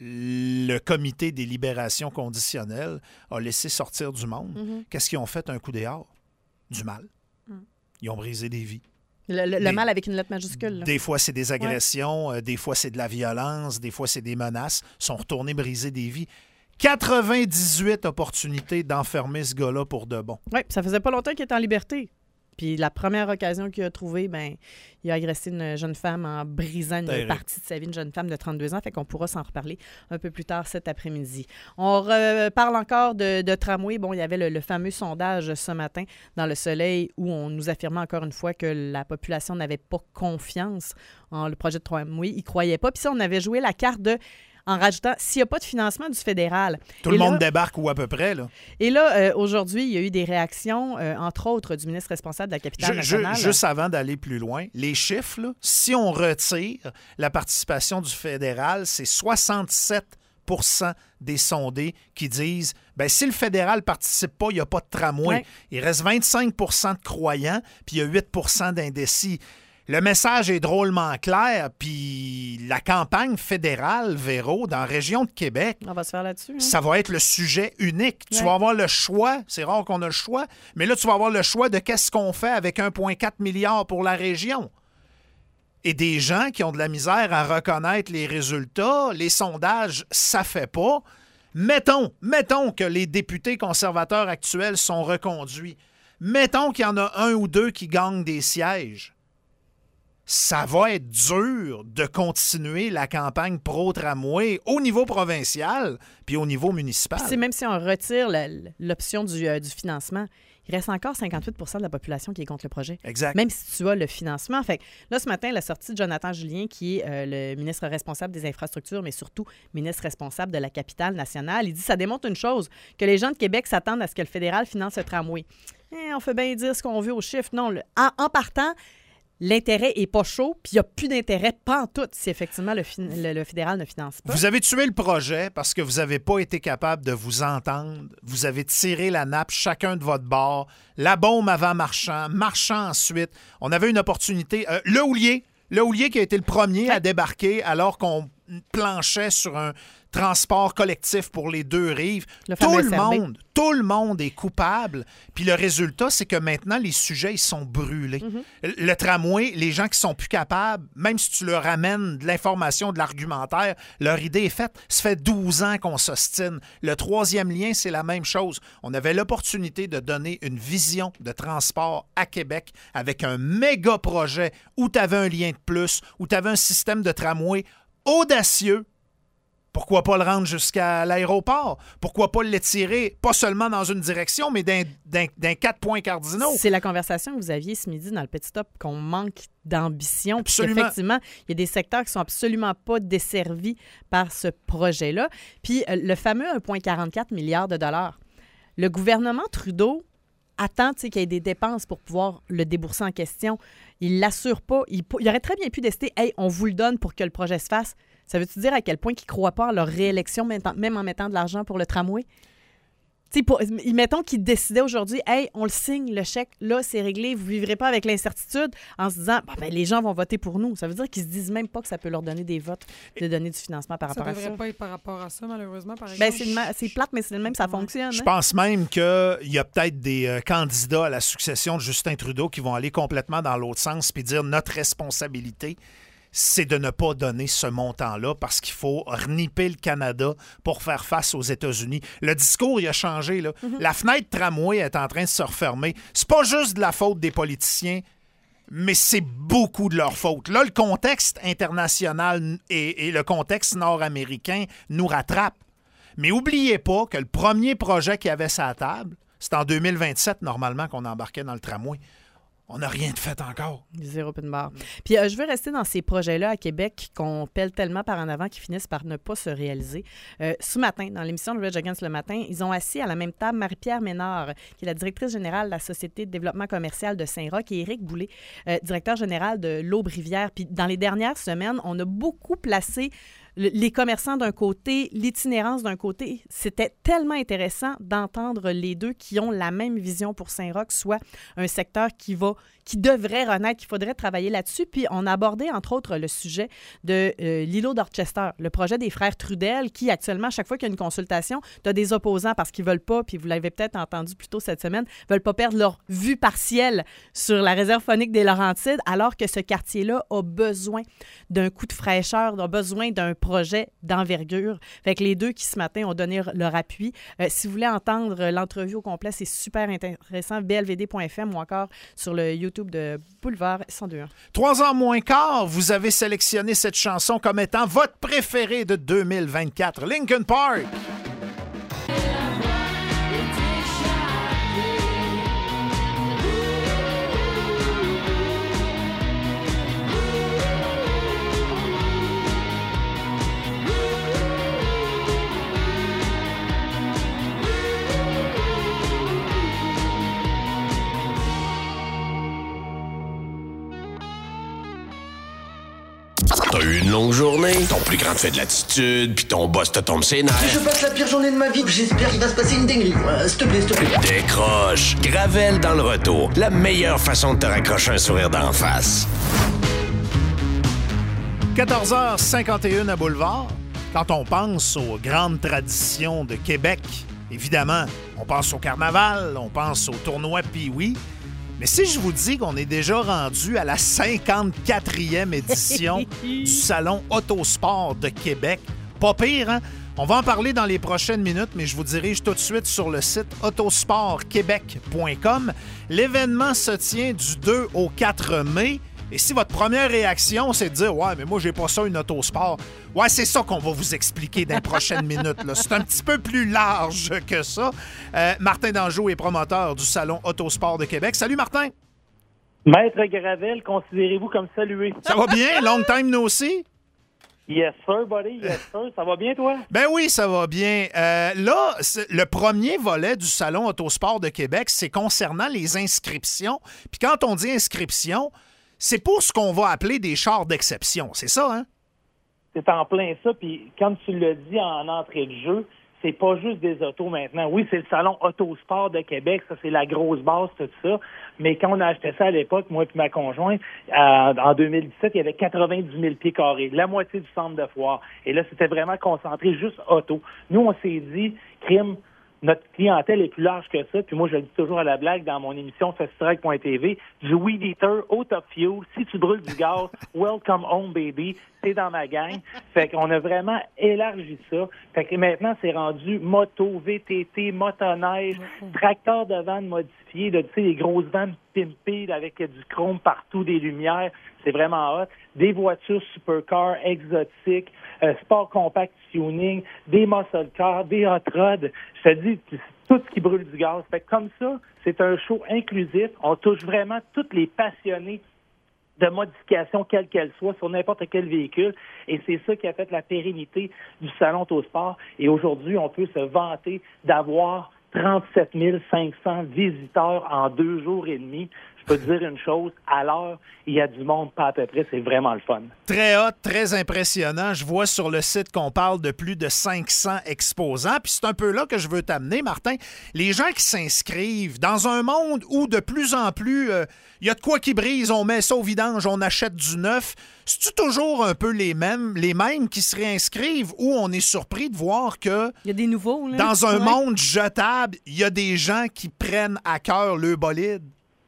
le comité des libérations conditionnelles a laissé sortir du monde. Mm-hmm. Qu'est-ce qu'ils ont fait un coup dehors? Du mal. Ils ont brisé des vies. Le mal avec une lettre majuscule. Là. Des fois, c'est des agressions, des fois, c'est de la violence, des fois, c'est des menaces. Ils sont retournés briser des vies. 98 opportunités d'enfermer ce gars-là pour de bon. Oui, ça faisait pas longtemps qu'il était en liberté. Puis la première occasion qu'il a trouvée, il a agressé une jeune femme en brisant une partie de sa vie, une jeune femme de 32 ans. Fait qu'on pourra s'en reparler un peu plus tard cet après-midi. On parle encore de tramway. Bon, il y avait le fameux sondage ce matin dans Le Soleil où on nous affirmait encore une fois que la population n'avait pas confiance en le projet de tramway. Ils ne croyaient pas. Puis ça, on avait joué la carte de... en rajoutant s'il n'y a pas de financement du fédéral. Tout le monde débarque ou à peu près, là. Et là, aujourd'hui, il y a eu des réactions, entre autres, du ministre responsable de la capitale nationale. Juste avant d'aller plus loin, les chiffres, là, si on retire la participation du fédéral, c'est 67 des sondés qui disent si le fédéral ne participe pas, il n'y a pas de tramway. Ouais. Il reste 25 de croyants, puis il y a 8 d'indécis. Le message est drôlement clair, puis la campagne fédérale, Véro, dans la région de Québec, on va se faire là-dessus. Hein? Ça va être le sujet unique. Tu vas avoir le choix, c'est rare qu'on a le choix, mais là, tu vas avoir le choix de qu'est-ce qu'on fait avec 1,4 milliard pour la région. Et des gens qui ont de la misère à reconnaître les résultats, les sondages, ça fait pas. Mettons que les députés conservateurs actuels sont reconduits. Mettons qu'il y en a un ou deux qui gagnent des sièges. Ça va être dur de continuer la campagne pro-tramway au niveau provincial puis au niveau municipal. Puis même si on retire l'option du financement, il reste encore 58 de la population qui est contre le projet. Exact. Même si tu as le financement. Fait que là, ce matin, la sortie de Jonathan Julien, qui est le ministre responsable des infrastructures, mais surtout ministre responsable de la capitale nationale, il dit que ça démontre une chose, que les gens de Québec s'attendent à ce que le fédéral finance le tramway. On fait bien dire ce qu'on veut aux chiffres. Non, en partant, l'intérêt n'est pas chaud, puis il n'y a plus d'intérêt pantoute si effectivement le fédéral ne finance pas. Vous avez tué le projet parce que vous n'avez pas été capable de vous entendre. Vous avez tiré la nappe chacun de votre bord. La bombe avant marchant ensuite. On avait une opportunité. Le Houlier qui a été le premier à débarquer alors qu'on planchait sur un transport collectif pour les deux rives. Tout le monde est coupable. Puis le résultat, c'est que maintenant, les sujets, ils sont brûlés. Mm-hmm. Le tramway, les gens qui sont plus capables, même si tu leur amènes de l'information, de l'argumentaire, leur idée est faite. Ça fait 12 ans qu'on s'ostine. Le troisième lien, c'est la même chose. On avait l'opportunité de donner une vision de transport à Québec avec un méga projet où tu avais un lien de plus, où tu avais un système de tramway audacieux. Pourquoi pas le rendre jusqu'à l'aéroport? Pourquoi pas l'étirer, pas seulement dans une direction, mais d'un 4 points cardinaux? C'est la conversation que vous aviez ce midi dans le Petit Top, qu'on manque d'ambition. Puis effectivement, il y a des secteurs qui sont absolument pas desservis par ce projet-là. Puis le fameux 1,44 milliard de dollars. Le gouvernement Trudeau attend qu'il y ait des dépenses pour pouvoir le débourser en question. Il ne l'assure pas. Il aurait très bien pu décider « Hey, on vous le donne pour que le projet se fasse ». Ça veut-tu dire à quel point ils ne croient pas à leur réélection, même en mettant de l'argent pour le tramway? Mettons qu'ils décidaient aujourd'hui, hey, on le signe, le chèque, là, c'est réglé, vous ne vivrez pas avec l'incertitude, en se disant, les gens vont voter pour nous. Ça veut dire qu'ils ne se disent même pas que ça peut leur donner des votes, de donner du financement par rapport à ça. Ça ne devrait pas être par rapport à ça, malheureusement, par exemple. C'est plate, mais c'est le même, ça fonctionne. Je pense même qu'il y a peut-être des candidats à la succession de Justin Trudeau qui vont aller complètement dans l'autre sens puis dire notre responsabilité, c'est de ne pas donner ce montant-là parce qu'il faut rniper le Canada pour faire face aux États-Unis. Le discours, il a changé. Là. Mm-hmm. La fenêtre tramway est en train de se refermer. C'est pas juste de la faute des politiciens, mais c'est beaucoup de leur faute. Là, le contexte international et le contexte nord-américain nous rattrapent. Mais n'oubliez pas que le premier projet qu'il y avait sur la table, c'est en 2027, normalement, qu'on embarquait dans le tramway. On n'a rien de fait encore. Zéro pin barre. Puis je veux rester dans ces projets-là à Québec qu'on pèle tellement par en avant qu'ils finissent par ne pas se réaliser. Ce matin, dans l'émission de Rage Against le matin, ils ont assis à la même table Marie-Pierre Ménard, qui est la directrice générale de la Société de développement commercial de Saint-Roch, et Éric Boulay, directeur général de l'Aube-Rivière. Puis dans les dernières semaines, on a beaucoup placé les commerçants d'un côté, l'itinérance d'un côté. C'était tellement intéressant d'entendre les deux qui ont la même vision pour Saint-Roch, soit un secteur qui devrait renaître, qu'il faudrait travailler là-dessus. Puis on a abordé, entre autres, le sujet de l'îlot d'Orchester, le projet des frères Trudel, qui actuellement, à chaque fois qu'il y a une consultation, tu as des opposants parce qu'ils veulent pas, puis vous l'avez peut-être entendu plus tôt cette semaine, veulent pas perdre leur vue partielle sur la réserve faunique des Laurentides, alors que ce quartier-là a besoin d'un coup de fraîcheur, a besoin d'un projet d'envergure. Fait que les deux qui, ce matin, ont donné leur appui. Si vous voulez entendre l'entrevue au complet, c'est super intéressant, blvd.fm ou encore sur le YouTube de Boulevard 102.1. 3 ans moins quart, vous avez sélectionné cette chanson comme étant votre préférée de 2024, Linkin Park. T'as eu une longue journée, ton plus grand te fait de l'attitude, puis ton boss te tombe ses nerfs. Je passe la pire journée de ma vie. J'espère qu'il va se passer une dinguerie. S'il te plaît. Décroche. Gravel dans le retour. La meilleure façon de te raccrocher un sourire d'en face. 14h51 à Boulevard. Quand on pense aux grandes traditions de Québec, évidemment, on pense au carnaval, on pense au tournoi Pee-Wee. Mais si je vous dis qu'on est déjà rendu à la 54e édition du Salon Autosport de Québec, pas pire, hein? On va en parler dans les prochaines minutes, mais je vous dirige tout de suite sur le site autosportquebec.com. L'événement se tient du 2 au 4 mai. Et si votre première réaction, c'est de dire « Ouais, mais moi, j'ai pas ça, une autosport », ouais, c'est ça qu'on va vous expliquer dans les prochaines minutes. Là. C'est un petit peu plus large que ça. Martin Dangeau est promoteur du Salon Autosport de Québec. Salut, Martin! Maître Gravel, considérez-vous comme salué. Ça va bien? Long time no see? Yes, sir, buddy. Yes, sir. Ça va bien, toi? Ben oui, ça va bien. Là, le premier volet du Salon Autosport de Québec, c'est concernant les inscriptions. Puis quand on dit inscription, c'est pour ce qu'on va appeler des chars d'exception. C'est ça, hein? C'est en plein ça. Puis comme tu l'as dit en entrée de jeu, c'est pas juste des autos maintenant. Oui, c'est le Salon Autosport de Québec. Ça, c'est la grosse base, tout ça. Mais quand on a acheté ça à l'époque, moi et ma conjointe, en 2017, il y avait 90 000 pieds carrés, la moitié du centre de foire. Et là, c'était vraiment concentré juste auto. Nous, on s'est dit, crime, notre clientèle est plus large que ça. Puis moi, je le dis toujours à la blague dans mon émission Festitrack.tv, du Weed Eater au Top Fuel. Si tu brûles du gaz, welcome home, baby. T'es dans ma gang. Fait qu'on a vraiment élargi ça. Fait que maintenant, c'est rendu moto, VTT, motoneige, tracteur de vanne modifié, tu sais, les grosses vannes pimpées avec du chrome partout, des lumières. C'est vraiment hot. Des voitures supercar exotiques, sport compact tuning, des muscle cars, des hot rods. Je te dis, tout ce qui brûle du gaz. Fait que comme ça, c'est un show inclusif. On touche vraiment tous les passionnés de modification, quelle qu'elle soit, sur n'importe quel véhicule. Et c'est ça qui a fait la pérennité du Salon Autosport. Et aujourd'hui, on peut se vanter d'avoir 37 500 visiteurs en 2 jours et demi. Je peux te dire une chose, à l'heure, il y a du monde pas à peu près, c'est vraiment le fun. Très hot, très impressionnant. Je vois sur le site qu'on parle de plus de 500 exposants. Puis c'est un peu là que je veux t'amener, Martin. Les gens qui s'inscrivent dans un monde où de plus en plus, il y a de quoi qui brise, on met ça au vidange, on achète du neuf. C'est-tu toujours un peu les mêmes qui se réinscrivent ou on est surpris de voir que il y a des nouveaux, là. Dans un monde jetable, il y a des gens qui prennent à cœur le bolide?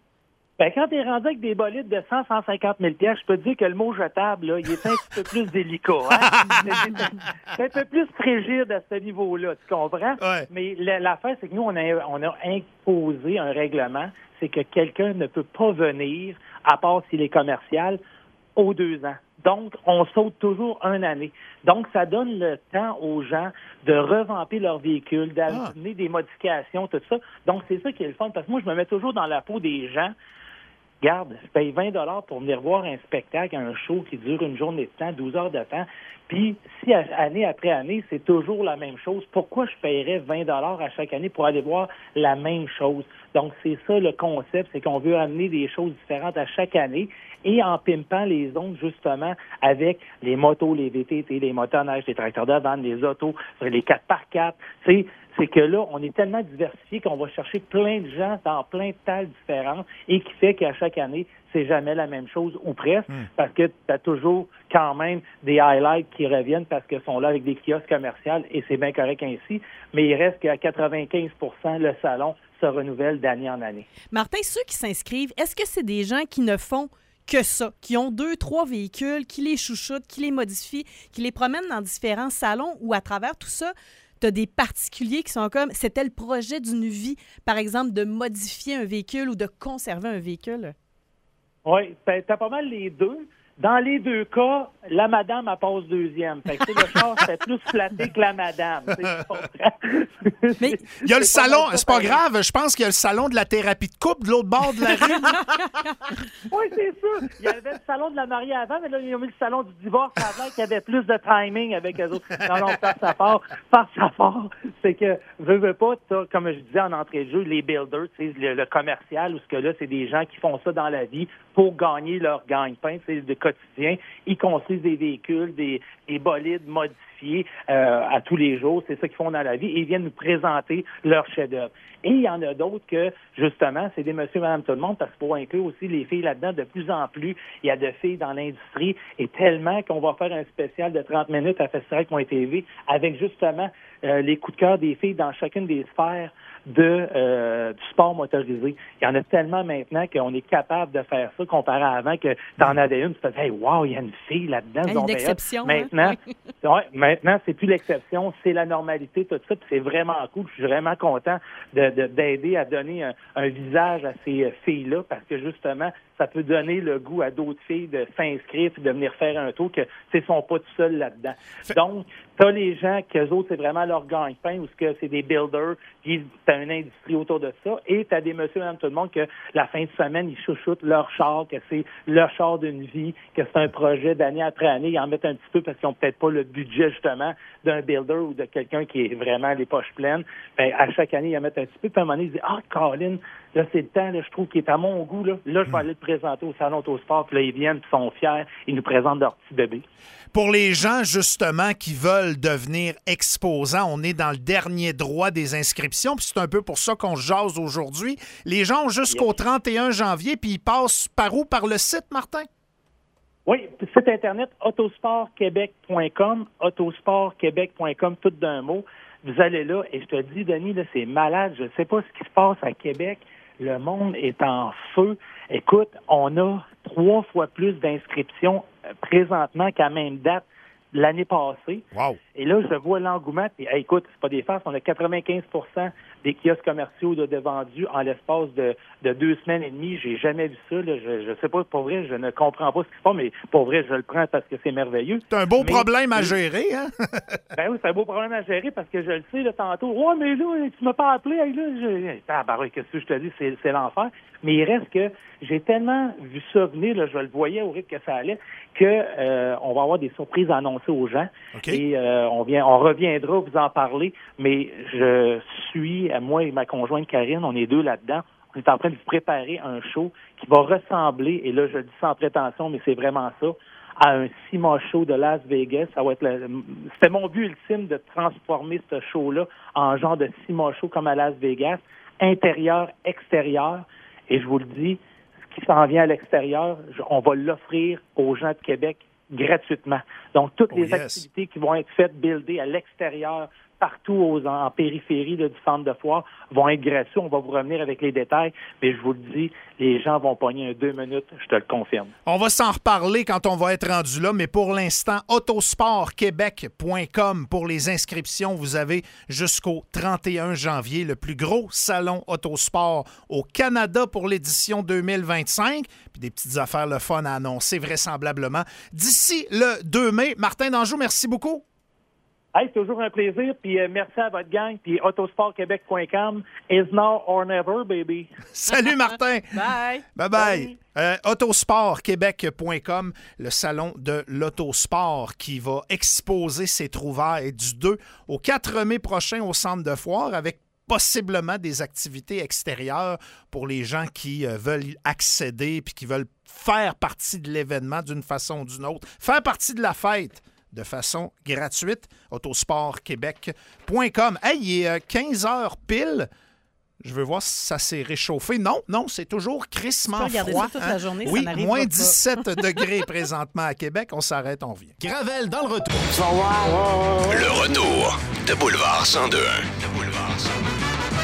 Ben, quand t'es rendu avec des bolides de 100-150 000 pièces, je peux te dire que le mot jetable, là, il est un petit peu plus délicat. Hein? C'est un peu plus frigide à ce niveau-là, tu comprends? Ouais. Mais l'affaire, c'est que nous, on a imposé un règlement, c'est que quelqu'un ne peut pas venir, à part s'il est commercial, aux 2 ans. Donc, on saute toujours 1 année. Donc, ça donne le temps aux gens de revamper leur véhicule, d'amener des modifications, tout ça. Donc, c'est ça qui est le fun. Parce que moi, je me mets toujours dans la peau des gens. Regarde, je paye 20 $ pour venir voir un spectacle, un show qui dure une journée de temps, 12 heures de temps. Puis, si année après année, c'est toujours la même chose, pourquoi je paierais 20 $ à chaque année pour aller voir la même chose? Donc, c'est ça le concept, c'est qu'on veut amener des choses différentes à chaque année et en pimpant les zones, justement, avec les motos, les VTT, les motoneiges, les tracteurs de vanne, les autos, les 4x4. C'est que là, on est tellement diversifié qu'on va chercher plein de gens dans plein de tales différentes et qui fait qu'à chaque année, c'est jamais la même chose ou presque parce que tu as toujours quand même des highlights qui reviennent parce qu'ils sont là avec des kiosques commerciaux et c'est bien correct ainsi, mais il reste qu'à 95 % le salon se renouvelle d'année en année. Martin, ceux qui s'inscrivent, est-ce que c'est des gens qui ne font que ça, qui ont 2-3 véhicules, qui les chouchoutent, qui les modifient, qui les promènent dans différents salons ou à travers tout ça, tu as des particuliers qui sont comme, c'était le projet d'une vie, par exemple, de modifier un véhicule ou de conserver un véhicule? Oui, t'as pas mal les deux. Dans les 2 cas, la madame, elle passe 2e. Fait que le char, c'est plus flatté que la madame. Mais il y a le salon, c'est pas grave, je pense qu'il y a le salon de la thérapie de couple de l'autre bord de la rue. Oui, c'est ça. Il y avait le salon de la mariée avant, mais là, ils ont mis le salon du divorce avant qui avait plus de timing avec eux autres. Non, par sa part, c'est que, veux pas, comme je disais en entrée de jeu, les builders, le commercial, ou ce que là, c'est des gens qui font ça dans la vie pour gagner leur gagne-pain, c'est de quotidien. Ils construisent des véhicules, des bolides modifiés à tous les jours. C'est ça qu'ils font dans la vie. Et ils viennent nous présenter leur chef-d'œuvre. Et il y en a d'autres que, justement, c'est des monsieur, madame, tout le monde, parce qu'il faut inclure aussi les filles là-dedans. De plus en plus, il y a de filles dans l'industrie, et tellement qu'on va faire un spécial de 30 minutes à Festival.tv avec, justement, les coups de cœur des filles dans chacune des sphères du sport motorisé. Il y en a tellement maintenant qu'on est capable de faire ça, comparé à avant que t'en avais une, tu te fais « Hey, wow, il y a une fille là-dedans. » Une exception. Maintenant, maintenant, c'est plus l'exception, c'est la normalité, tout ça, puis c'est vraiment cool. Je suis vraiment content d'aider à donner un visage à ces filles-là, parce que justement, ça peut donner le goût à d'autres filles de s'inscrire et de venir faire un tour, que ne sont pas tout seuls là-dedans. Donc, tu as les gens qu'eux autres, c'est vraiment leur gagne-pain, ou que c'est des builders, puis tu as une industrie autour de ça, et tu as des monsieur, madame, tout le monde, que la fin de semaine, ils chouchoutent leur char, que c'est leur char d'une vie, que c'est un projet d'année après année. Ils en mettent un petit peu parce qu'ils n'ont peut-être pas le budget, justement, d'un builder ou de quelqu'un qui est vraiment les poches pleines. Ben, à chaque année, ils en mettent un petit peu, puis à un moment donné, ils disent « Ah, Colin, là, c'est le temps, là, je trouve qu'il est à mon goût, là. Là, je vais aller le présenter au Salon Autosport, puis là, ils viennent, puis ils sont fiers, ils nous présentent leur petit bébé. » Pour les gens, justement, qui veulent devenir exposants, on est dans le dernier droit des inscriptions, puis c'est un peu pour ça qu'on jase aujourd'hui. Les gens ont jusqu'au 31 janvier, puis ils passent par où? Par le site, Martin? Oui, site Internet, autosportquebec.com, autosportquebec.com, tout d'un mot. Vous allez là, et je te dis, Denis, là, c'est malade. Je ne sais pas ce qui se passe à Québec. Le monde est en feu. Écoute, on a 3 fois plus d'inscriptions présentement qu'à même date l'année passée. Wow. Et là, je vois l'engouement. Et, écoute, c'est pas des farces, on a 95% des kiosques commerciaux de vendus en l'espace de 2 semaines et demie. J'ai jamais vu ça. Là. Je sais pas, pour vrai, je ne comprends pas ce qui se passe, mais pour vrai, je le prends parce que c'est merveilleux. C'est un beau problème à gérer, hein? Ben oui, c'est un beau problème à gérer parce que je le sais là, tantôt. Ouais, mais là, tu m'as pas appelé. Hey, là, bah oui, qu'est-ce que je te dis? C'est l'enfer. Mais il reste que j'ai tellement vu ça venir, là, je le voyais au rythme que ça allait, que on va avoir des surprises à annoncer aux gens. Okay. Et on reviendra vous en parler. Mais je suis, moi et ma conjointe Karine, on est 2 là-dedans. On est en train de préparer un show qui va ressembler, et là, je le dis sans prétention, mais c'est vraiment ça, à un SEMA show de Las Vegas. Ça va être c'était mon but ultime de transformer ce show-là en genre de SEMA show comme à Las Vegas, intérieur, extérieur. Et je vous le dis, ce qui s'en vient à l'extérieur, on va l'offrir aux gens de Québec gratuitement. Donc, toutes les activités qui vont être faites, buildées à l'extérieur, partout en périphérie là, du centre de foire, vont être gratuits. On va vous revenir avec les détails, mais je vous le dis, les gens vont pogner un 2 minutes, je te le confirme. On va s'en reparler quand on va être rendu là, mais pour l'instant, autosportquebec.com pour les inscriptions. Vous avez jusqu'au 31 janvier le plus gros salon autosport au Canada pour l'édition 2025. Puis des petites affaires le fun à annoncer vraisemblablement d'ici le 2 mai. Martin Danjou, merci beaucoup. Hey, c'est toujours un plaisir, puis merci à votre gang, puis autosportquebec.com is now or never, baby. Salut, Martin. Bye. Bye-bye. Autosportquebec.com, le salon de l'autosport qui va exposer ses trouvailles du 2 au 4 mai prochain au centre de foire avec possiblement des activités extérieures pour les gens qui veulent accéder puis qui veulent faire partie de l'événement d'une façon ou d'une autre, faire partie de la fête de façon gratuite. Autosportquebec.com. Hey, il est 15h pile. Je veux voir si ça s'est réchauffé. Non, c'est toujours crissement froid. Ça toute la journée, oui, ça moins 17 degrés présentement à Québec. On s'arrête, on revient. Gravel dans le retour. Le retour de Boulevard 102.1.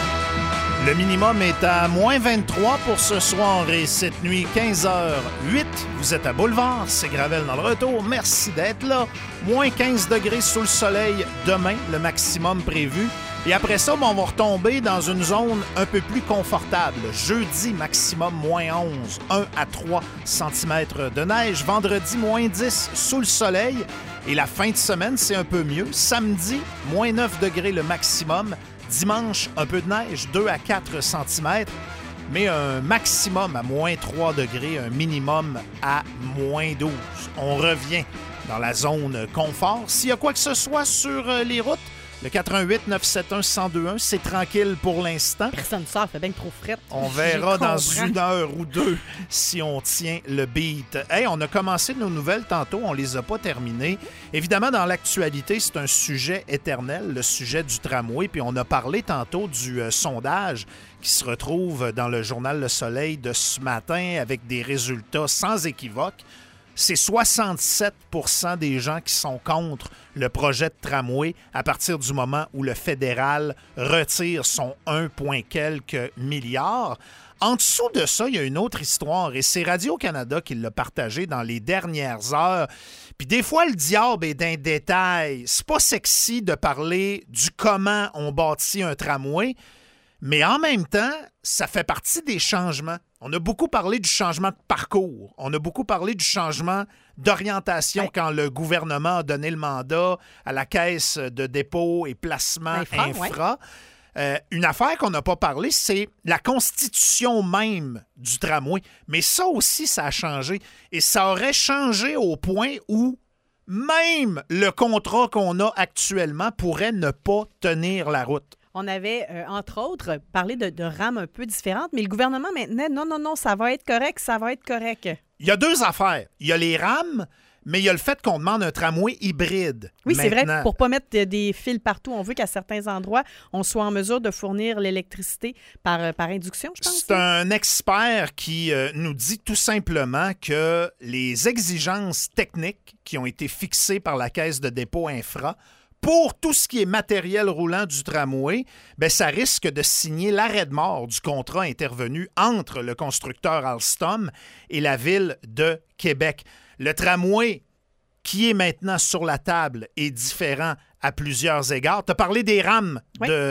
Le minimum est à moins 23 pour ce soir et cette nuit, 15h08. Vous êtes à Boulevard, c'est Gravel dans le retour. Merci d'être là. Moins 15 degrés sous le soleil demain, le maximum prévu. Et après ça, on va retomber dans une zone un peu plus confortable. Jeudi, maximum moins 11, 1 à 3 cm de neige. Vendredi, moins 10 sous le soleil. Et la fin de semaine, c'est un peu mieux. Samedi, moins 9 degrés le maximum. Dimanche, un peu de neige, 2 à 4 cm, mais un maximum à moins 3 degrés, un minimum à moins 12. On revient dans la zone confort. S'il y a quoi que ce soit sur les routes, Le 88-971-1021, c'est tranquille pour l'instant. Personne ne sort, fait bien trop frette. On verra dans une heure ou deux si on tient le beat. Hey, on a commencé nos nouvelles tantôt, on les a pas terminées. Évidemment, dans l'actualité, c'est un sujet éternel, le sujet du tramway. Puis on a parlé tantôt du sondage qui se retrouve dans le journal Le Soleil de ce matin avec des résultats sans équivoque. C'est 67 % des gens qui sont contre le projet de tramway à partir du moment où le fédéral retire son 1 point quelques milliards. En dessous de ça, il y a une autre histoire et c'est Radio-Canada qui l'a partagé dans les dernières heures. Puis des fois, le diable est d'un détail. C'est pas sexy de parler du comment on bâtit un tramway, mais en même temps, ça fait partie des changements. On a beaucoup parlé du changement de parcours. On a beaucoup parlé du changement d'orientation quand le gouvernement a donné le mandat à la Caisse de dépôt et placement infra. Une affaire qu'on n'a pas parlé, c'est la constitution même du tramway. Mais ça aussi, ça a changé. Et ça aurait changé au point où même le contrat qu'on a actuellement pourrait ne pas tenir la route. On avait, entre autres, parlé de rames un peu différentes, mais le gouvernement maintenant, non, ça va être correct. Il y a deux affaires. Il y a les rames, mais il y a le fait qu'on demande un tramway hybride. Oui, c'est vrai, pour ne pas mettre des fils partout. On veut qu'à certains endroits, on soit en mesure de fournir l'électricité par induction, je pense. C'est un expert qui nous dit tout simplement que les exigences techniques qui ont été fixées par la Caisse de dépôt infra pour tout ce qui est matériel roulant du tramway, bien, ça risque de signer l'arrêt de mort du contrat intervenu entre le constructeur Alstom et la Ville de Québec. Le tramway qui est maintenant sur la table est différent à plusieurs égards. Tu as parlé des rames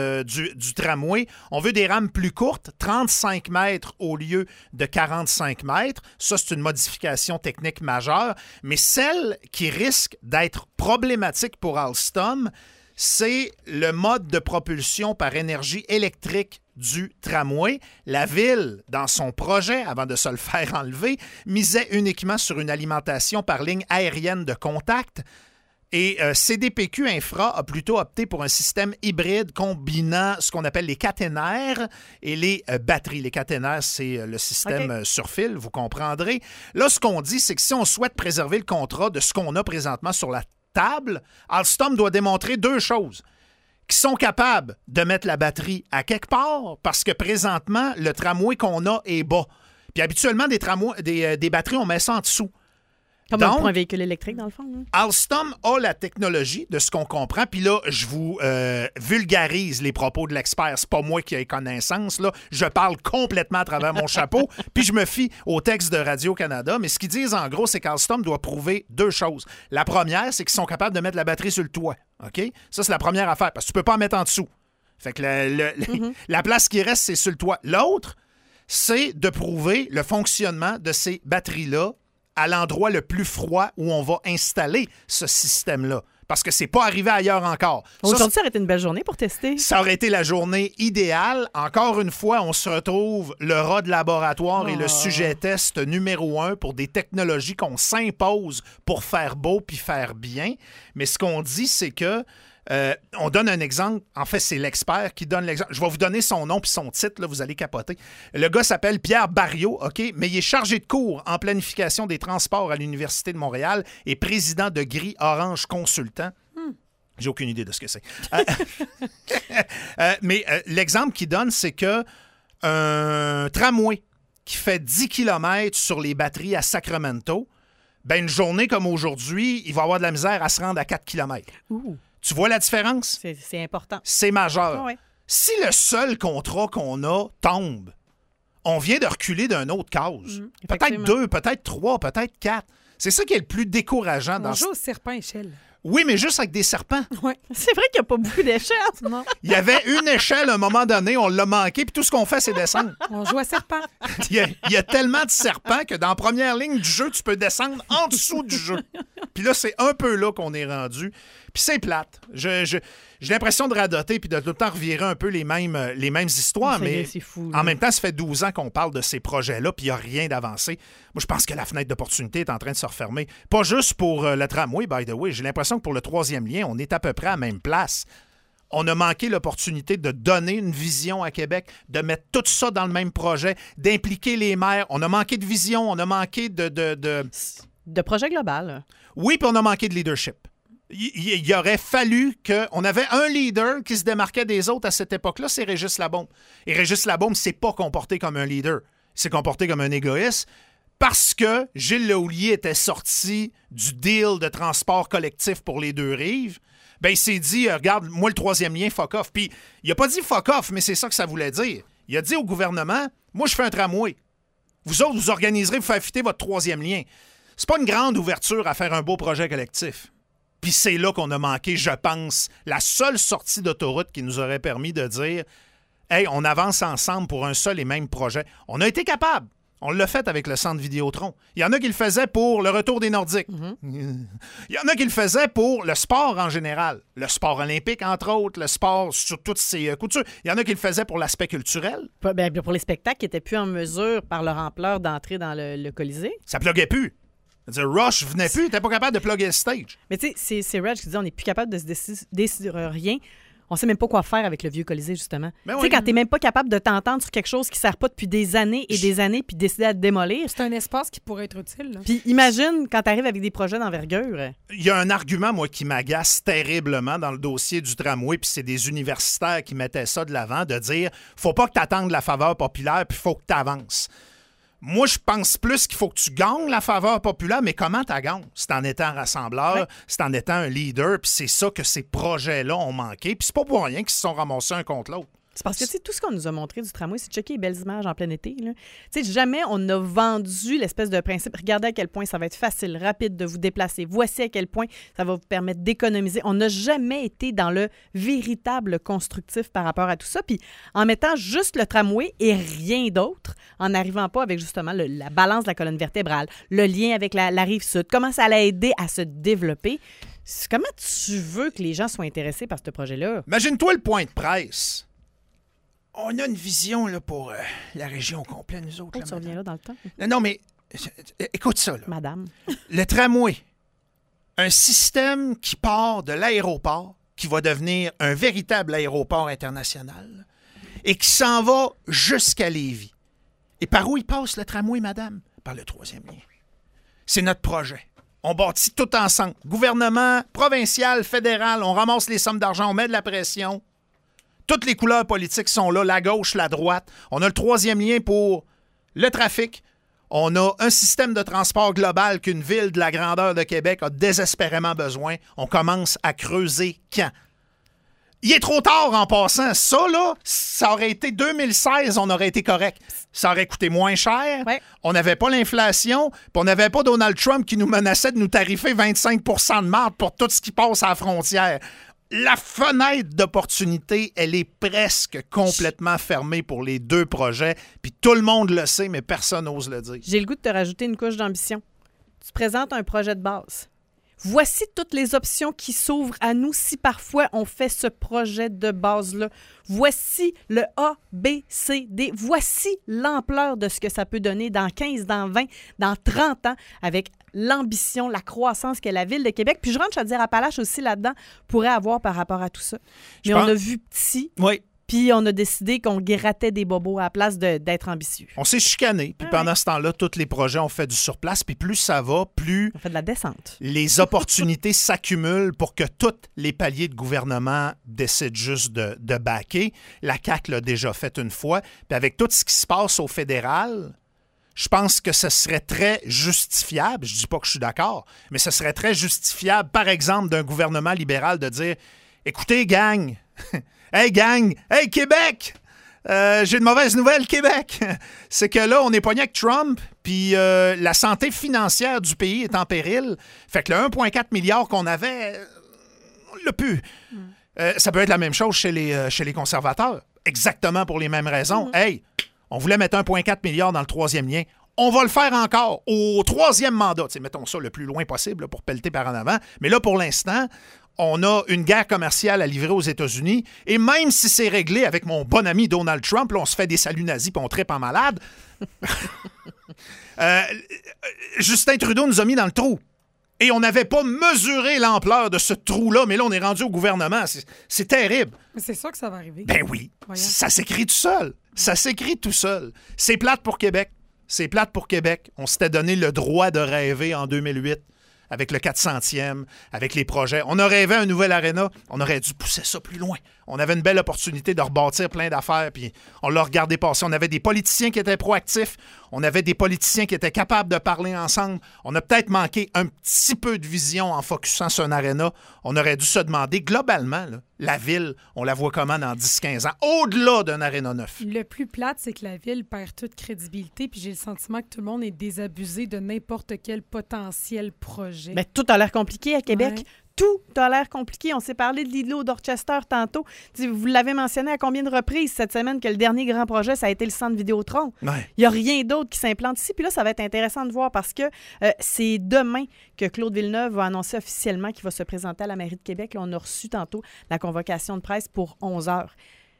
du tramway. On veut des rames plus courtes, 35 mètres au lieu de 45 mètres. Ça, c'est une modification technique majeure. Mais celle qui risque d'être problématique pour Alstom, c'est le mode de propulsion par énergie électrique du tramway. La Ville, dans son projet, avant de se le faire enlever, misait uniquement sur une alimentation par ligne aérienne de contact. Et CDPQ Infra a plutôt opté pour un système hybride combinant ce qu'on appelle les caténaires et les batteries. Les caténaires, c'est le système sur fil, vous comprendrez. Là, ce qu'on dit, c'est que si on souhaite préserver le contrat de ce qu'on a présentement sur la table, Alstom doit démontrer deux choses. Qu'ils sont capables de mettre la batterie à quelque part, parce que présentement, le tramway qu'on a est bas. Puis habituellement, des batteries, on met ça en dessous. Comme pour un véhicule électrique, dans le fond. Hein? Alstom a la technologie, de ce qu'on comprend. Puis là, je vous vulgarise les propos de l'expert. C'est pas moi qui ai connaissance. Là. Je parle complètement à travers mon chapeau. Puis je me fie au texte de Radio-Canada. Mais ce qu'ils disent, en gros, c'est qu'Alstom doit prouver deux choses. La première, c'est qu'ils sont capables de mettre la batterie sur le toit. OK? Ça, c'est la première affaire, parce que tu peux pas en mettre en dessous. Fait que la place qui reste, c'est sur le toit. L'autre, c'est de prouver le fonctionnement de ces batteries-là à l'endroit le plus froid où on va installer ce système-là. Parce que c'est pas arrivé ailleurs encore. Aujourd'hui, ça aurait été une belle journée pour tester. Ça aurait été la journée idéale. Encore une fois, on se retrouve le rat de laboratoire et le sujet test numéro 1 pour des technologies qu'on s'impose pour faire beau puis faire bien. Mais ce qu'on dit, c'est que on donne un exemple. En fait, c'est l'expert qui donne l'exemple. Je vais vous donner son nom puis son titre, là, vous allez capoter. Le gars s'appelle Pierre Barriot, OK? Mais il est chargé de cours en planification des transports à l'Université de Montréal et président de Gris Orange Consultant. J'ai aucune idée de ce que c'est. Mais l'exemple qu'il donne, c'est que un tramway qui fait 10 km sur les batteries à Sacramento, ben une journée comme aujourd'hui, il va avoir de la misère à se rendre à 4 km. Ouh. Tu vois la différence? C'est important. C'est majeur. Ah ouais. Si le seul contrat qu'on a tombe, on vient de reculer d'une autre cause. Peut-être 2, peut-être 3, peut-être 4. C'est ça qui est le plus décourageant. On joue au serpent-échelle. Oui, mais juste avec des serpents. Oui. C'est vrai qu'il n'y a pas beaucoup d'échelles. Non. Il y avait une échelle à un moment donné, on l'a manqué, puis tout ce qu'on fait, c'est descendre. On joue à serpent. Il y a tellement de serpents que dans la première ligne du jeu, tu peux descendre en dessous du jeu. Puis là, c'est un peu là qu'on est rendu. Puis c'est plate. J'ai l'impression de radoter puis de tout le temps revirer un peu les mêmes histoires, mais c'est fou, en même temps, ça fait 12 ans qu'on parle de ces projets-là, puis il n'y a rien d'avancé. Moi, je pense que la fenêtre d'opportunité est en train de se refermer. Pas juste pour le tramway, by the way. J'ai l'impression que pour le troisième lien, on est à peu près à la même place. On a manqué l'opportunité de donner une vision à Québec, de mettre tout ça dans le même projet, d'impliquer les maires. On a manqué de vision, on a manqué de projet global. Oui, puis on a manqué de leadership. Il aurait fallu qu'on avait un leader qui se démarquait des autres à cette époque-là, c'est Régis Labaume. Et Régis Labaume ne s'est pas comporté comme un leader. Il s'est comporté comme un égoïste parce que Gilles Lehouillier était sorti du deal de transport collectif pour les deux rives. Ben, il s'est dit, regarde, moi, le troisième lien, fuck off. Puis, il n'a pas dit fuck off, mais c'est ça que ça voulait dire. Il a dit au gouvernement, moi, je fais un tramway. Vous autres, vous organiserez, vous faire fitter votre troisième lien. C'est pas une grande ouverture à faire un beau projet collectif. Puis c'est là qu'on a manqué, je pense, la seule sortie d'autoroute qui nous aurait permis de dire « Hey, on avance ensemble pour un seul et même projet. » On a été capable. On l'a fait avec le centre Vidéotron. Il y en a qui le faisaient pour le retour des Nordiques. Il y en a qui le faisaient pour le sport en général. Le sport olympique, entre autres, le sport sur toutes ses coutures. Il y en a qui le faisaient pour l'aspect culturel. Bien, pour les spectacles qui n'étaient plus en mesure, par leur ampleur, d'entrer dans le Colisée. Ça pluguait plus. C'est-à-dire, Rush venait plus, il n'était pas capable de plugger le stage. Mais tu sais, c'est Reg qui dit on n'est plus capable de se décider rien. On sait même pas quoi faire avec le vieux Colisée, justement. Tu sais, quand t'es même pas capable de t'entendre sur quelque chose qui sert pas depuis des années et des années, puis décider à te démolir. C'est un espace qui pourrait être utile. Là. Puis imagine quand t'arrives avec des projets d'envergure. Il y a un argument, moi, qui m'agace terriblement dans le dossier du tramway, puis c'est des universitaires qui mettaient ça de l'avant, de dire faut pas que t'attendes la faveur populaire, puis faut que t'avances. Moi, je pense plus qu'il faut que tu gagnes la faveur populaire, mais comment tu la gagnes? C'est en étant rassembleur, c'est en étant un leader, puis c'est ça que ces projets-là ont manqué. Puis c'est pas pour rien qu'ils se sont ramassés un contre l'autre. C'est parce que tout ce qu'on nous a montré du tramway, c'est de checker les belles images en plein été. Jamais on a vendu l'espèce de principe. Regardez à quel point ça va être facile, rapide de vous déplacer. Voici à quel point ça va vous permettre d'économiser. On n'a jamais été dans le véritable constructif par rapport à tout ça. Puis en mettant juste le tramway et rien d'autre, en n'arrivant pas avec justement la balance de la colonne vertébrale, le lien avec la rive sud, comment ça allait aider à se développer. Comment tu veux que les gens soient intéressés par ce projet-là? Imagine-toi le point de presse. On a une vision là, pour la région complète, nous autres. Tu reviens là dans le temps? Non, mais écoute ça. Là. Madame. Le tramway, un système qui part de l'aéroport, qui va devenir un véritable aéroport international, et qui s'en va jusqu'à Lévis. Et par où il passe le tramway, madame? Par le troisième lien. C'est notre projet. On bâtit tout ensemble. Gouvernement, provincial, fédéral, on ramasse les sommes d'argent, on met de la pression. Toutes les couleurs politiques sont là, la gauche, la droite. On a le troisième lien pour le trafic. On a un système de transport global qu'une ville de la grandeur de Québec a désespérément besoin. On commence à creuser quand? Il est trop tard en passant. Ça, là, ça aurait été 2016, on aurait été correct. Ça aurait coûté moins cher. Ouais. On n'avait pas l'inflation. Puis on n'avait pas Donald Trump qui nous menaçait de nous tarifer 25 % de marde pour tout ce qui passe à la frontière. La fenêtre d'opportunité, elle est presque complètement fermée pour les deux projets. Puis tout le monde le sait, mais personne n'ose le dire. J'ai le goût de te rajouter une couche d'ambition. Tu présentes un projet de base. Voici toutes les options qui s'ouvrent à nous si parfois on fait ce projet de base-là. Voici le A, B, C, D. Voici l'ampleur de ce que ça peut donner dans 15, dans 20, dans 30 ans avec l'ambition, la croissance qu'est la Ville de Québec. Puis je rentre, je veux dire, Appalaches aussi là-dedans pourrait avoir par rapport à tout ça. Mais on a vu petit. Oui. Puis on a décidé qu'on grattait des bobos à la place d'être ambitieux. On s'est chicané. Puis pendant ce temps-là, tous les projets ont fait du surplace. Puis plus ça va, plus... On fait de la descente. Les opportunités s'accumulent pour que tous les paliers de gouvernement décident juste de backer. La CAQ l'a déjà fait une fois. Puis avec tout ce qui se passe au fédéral, je pense que ce serait très justifiable. Je dis pas que je suis d'accord, mais ce serait très justifiable, par exemple, d'un gouvernement libéral de dire « Écoutez, gang... » Hey, gang! Hey, Québec! J'ai une mauvaise nouvelle, Québec! C'est que là, on est pogné avec Trump, puis la santé financière du pays est en péril. Fait que le 1,4 milliard qu'on avait, on l'a plus. Ça peut être la même chose chez les conservateurs. Exactement pour les mêmes raisons. Hey, on voulait mettre 1,4 milliard dans le troisième lien. On va le faire encore au troisième mandat. T'sais, mettons ça le plus loin possible là, pour pelleter par en avant. Mais là, pour l'instant... On a une guerre commerciale à livrer aux États-Unis. Et même si c'est réglé avec mon bon ami Donald Trump, là, on se fait des saluts nazis puis on trippe en malade. Justin Trudeau nous a mis dans le trou. Et on n'avait pas mesuré l'ampleur de ce trou-là, mais là, on est rendu au gouvernement. C'est terrible. Mais c'est sûr que ça va arriver. Ben oui. Voyons. Ça s'écrit tout seul. Ça s'écrit tout seul. C'est plate pour Québec. C'est plate pour Québec. On s'était donné le droit de rêver en 2008 avec le 400e, avec les projets. On a rêvé un nouvel aréna. On aurait dû pousser ça plus loin. On avait une belle opportunité de rebâtir plein d'affaires, puis on l'a regardé passer. On avait des politiciens qui étaient proactifs. On avait des politiciens qui étaient capables de parler ensemble. On a peut-être manqué un petit peu de vision en focusant sur un aréna. On aurait dû se demander, globalement, là, la ville, on la voit comment dans 10-15 ans, au-delà d'un aréna neuf? Le plus plate, c'est que la ville perd toute crédibilité, puis j'ai le sentiment que tout le monde est désabusé de n'importe quel potentiel projet. Mais tout a l'air compliqué à Québec. Ouais. Tout a l'air compliqué. On s'est parlé de l'îlot d'Orchester tantôt. Vous l'avez mentionné à combien de reprises cette semaine que le dernier grand projet, ça a été le centre Vidéotron. Ouais. Il n'y a rien d'autre qui s'implante ici. Puis là, ça va être intéressant de voir parce que c'est demain que Claude Villeneuve va annoncer officiellement qu'il va se présenter à la mairie de Québec. Là, on a reçu tantôt la convocation de presse pour 11 heures.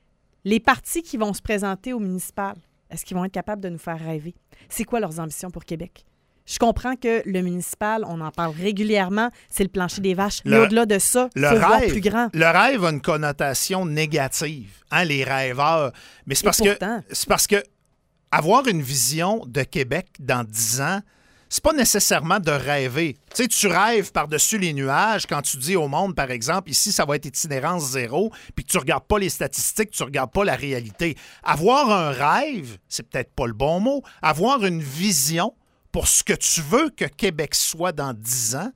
Les partis qui vont se présenter au municipal, est-ce qu'ils vont être capables de nous faire rêver? C'est quoi leurs ambitions pour Québec? Je comprends que le municipal, on en parle régulièrement, c'est le plancher des vaches. Mais au-delà de ça, il faut voir plus grand. Le rêve a une connotation négative, hein, les rêveurs. Mais c'est parce que avoir une vision de Québec dans 10 ans, c'est pas nécessairement de rêver. Tu sais, tu rêves par-dessus les nuages quand tu dis au monde, par exemple, ici, ça va être itinérance zéro, puis que tu regardes pas les statistiques, tu regardes pas la réalité. Avoir un rêve, c'est peut-être pas le bon mot. Avoir une vision pour ce que tu veux que Québec soit dans 10 ans,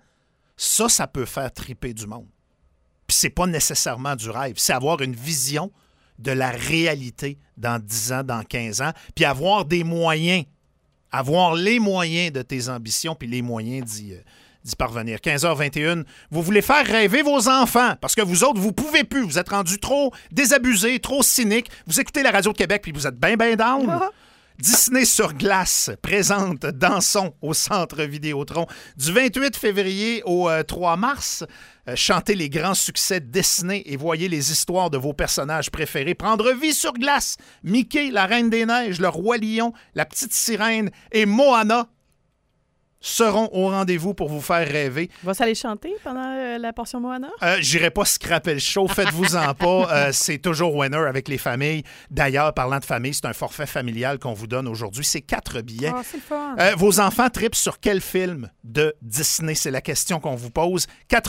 ça peut faire triper du monde. Puis c'est pas nécessairement du rêve, c'est avoir une vision de la réalité dans 10 ans, dans 15 ans, puis avoir des moyens, avoir les moyens de tes ambitions, puis les moyens d'y parvenir. 15h21, vous voulez faire rêver vos enfants, parce que vous autres, vous pouvez plus, vous êtes rendus trop désabusés, trop cyniques, vous écoutez la radio de Québec, puis vous êtes bien down. Disney sur glace présente Dansons au Centre Vidéotron du 28 février au 3 mars. Chantez les grands succès Disney et voyez les histoires de vos personnages préférés prendre vie sur glace. Mickey, la Reine des Neiges, le Roi Lion, la Petite Sirène et Moana seront au rendez-vous pour vous faire rêver. Va-t-il aller chanter pendant la portion Moana? J'irai pas scraper le show, faites-vous-en pas. C'est toujours winner avec les familles. D'ailleurs, parlant de famille, c'est un forfait familial qu'on vous donne aujourd'hui. C'est 4 billets. Ah, c'est le fun. Vos enfants trippent sur quel film de Disney? C'est la question qu'on vous pose.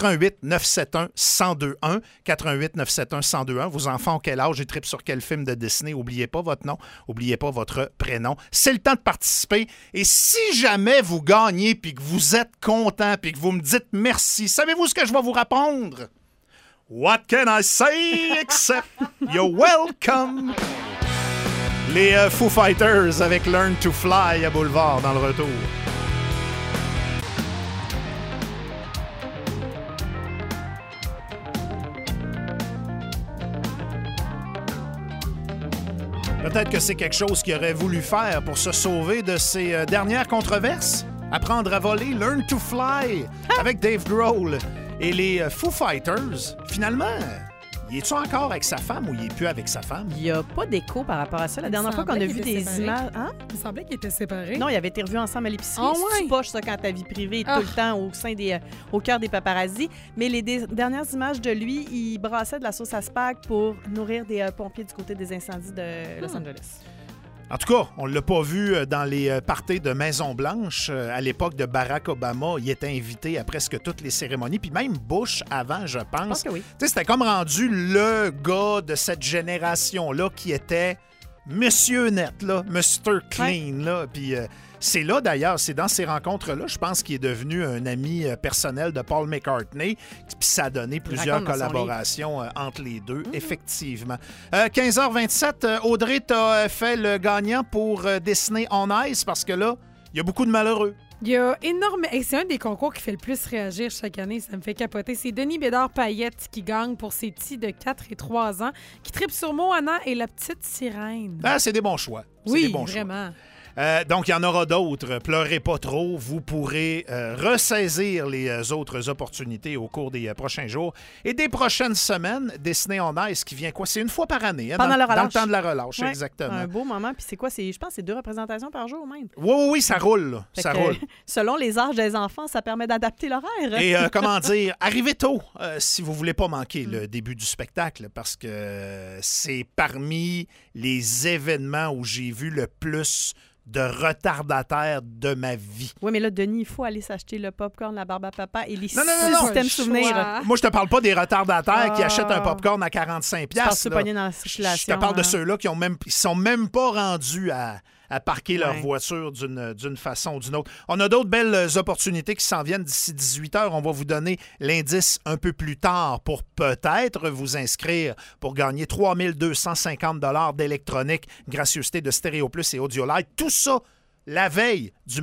88-971-1021. 88-971-1021. Vos enfants ont quel âge? Ils trippent sur quel film de Disney? Oubliez pas votre nom. Oubliez pas votre prénom. C'est le temps de participer. Et si jamais vous gagnez puis que vous êtes content puis que vous me dites merci, savez-vous ce que je vais vous répondre? What can I say except you're welcome? Les Foo Fighters avec Learn to Fly à Boulevard dans le retour. Peut-être que c'est quelque chose qu'il aurait voulu faire pour se sauver de ses dernières controverses. Apprendre à voler, Learn to Fly avec Dave Grohl. Et les Foo Fighters, finalement, il est-tu encore avec sa femme ou il est plus avec sa femme? Il n'y a pas d'écho par rapport à ça. La dernière fois qu'on a vu des images... Hein? Il semblait qu'ils étaient séparés. Non, ils avaient été revus ensemble à l'épicerie. Ah ouais? C'est poche, ça, quand ta vie privée est tout le temps au cœur des paparazzis. Mais les dernières images de lui, il brassait de la sauce à spag pour nourrir des pompiers du côté des incendies de Los Angeles. En tout cas, on ne l'a pas vu dans les parties de Maison-Blanche. À l'époque de Barack Obama, il était invité à presque toutes les cérémonies. Puis même Bush, avant, je pense. Je pense que oui. C'était comme rendu le gars de cette génération-là qui était Monsieur Net, là, Mr. Clean. Là. Puis c'est là, d'ailleurs, c'est dans ces rencontres-là, je pense qu'il est devenu un ami personnel de Paul McCartney. Puis ça a donné plusieurs collaborations entre les deux, effectivement. 15h27, Audrey, t'as fait le gagnant pour Disney on Ice parce que là, il y a beaucoup de malheureux. Il y a énormément... Et c'est un des concours qui fait le plus réagir chaque année. Ça me fait capoter. C'est Denis Bédard-Payette qui gagne pour ses petits de 4 et 3 ans qui trippent sur Moana et la Petite Sirène. Ah, c'est des bons choix. Oui, vraiment. Donc, il y en aura d'autres. Pleurez pas trop. Vous pourrez ressaisir les autres opportunités au cours des prochains jours et des prochaines semaines. Disney on Ice qui vient quoi? C'est une fois par année. Hein, Pendant la relâche. Dans le temps de la relâche, Ouais, exactement. Un beau moment. Puis c'est quoi? Je pense que c'est 2 représentations par jour même. Oui, ça roule. Là. Ça roule. Selon les âges des enfants, ça permet d'adapter l'horaire. Et comment dire, arrivez tôt si vous voulez pas manquer le début du spectacle parce que c'est parmi les événements où j'ai vu le plus de retardataires de ma vie. Oui, mais là, Denis, il faut aller s'acheter le popcorn, la barbe à papa et les Non. systèmes souvenirs. Moi, je te parle pas des retardataires qui achètent un popcorn à 45$. Tu penses pogner dans la circulation. Je te parle de ceux-là qui sont même pas rendus à parquer leur voiture d'une façon ou d'une autre. On a d'autres belles opportunités qui s'en viennent d'ici 18h. On va vous donner l'indice un peu plus tard pour peut-être vous inscrire pour gagner 3250 $ d'électronique, gracieuseté de Stéréo Plus et Audiolite. Tout ça la veille du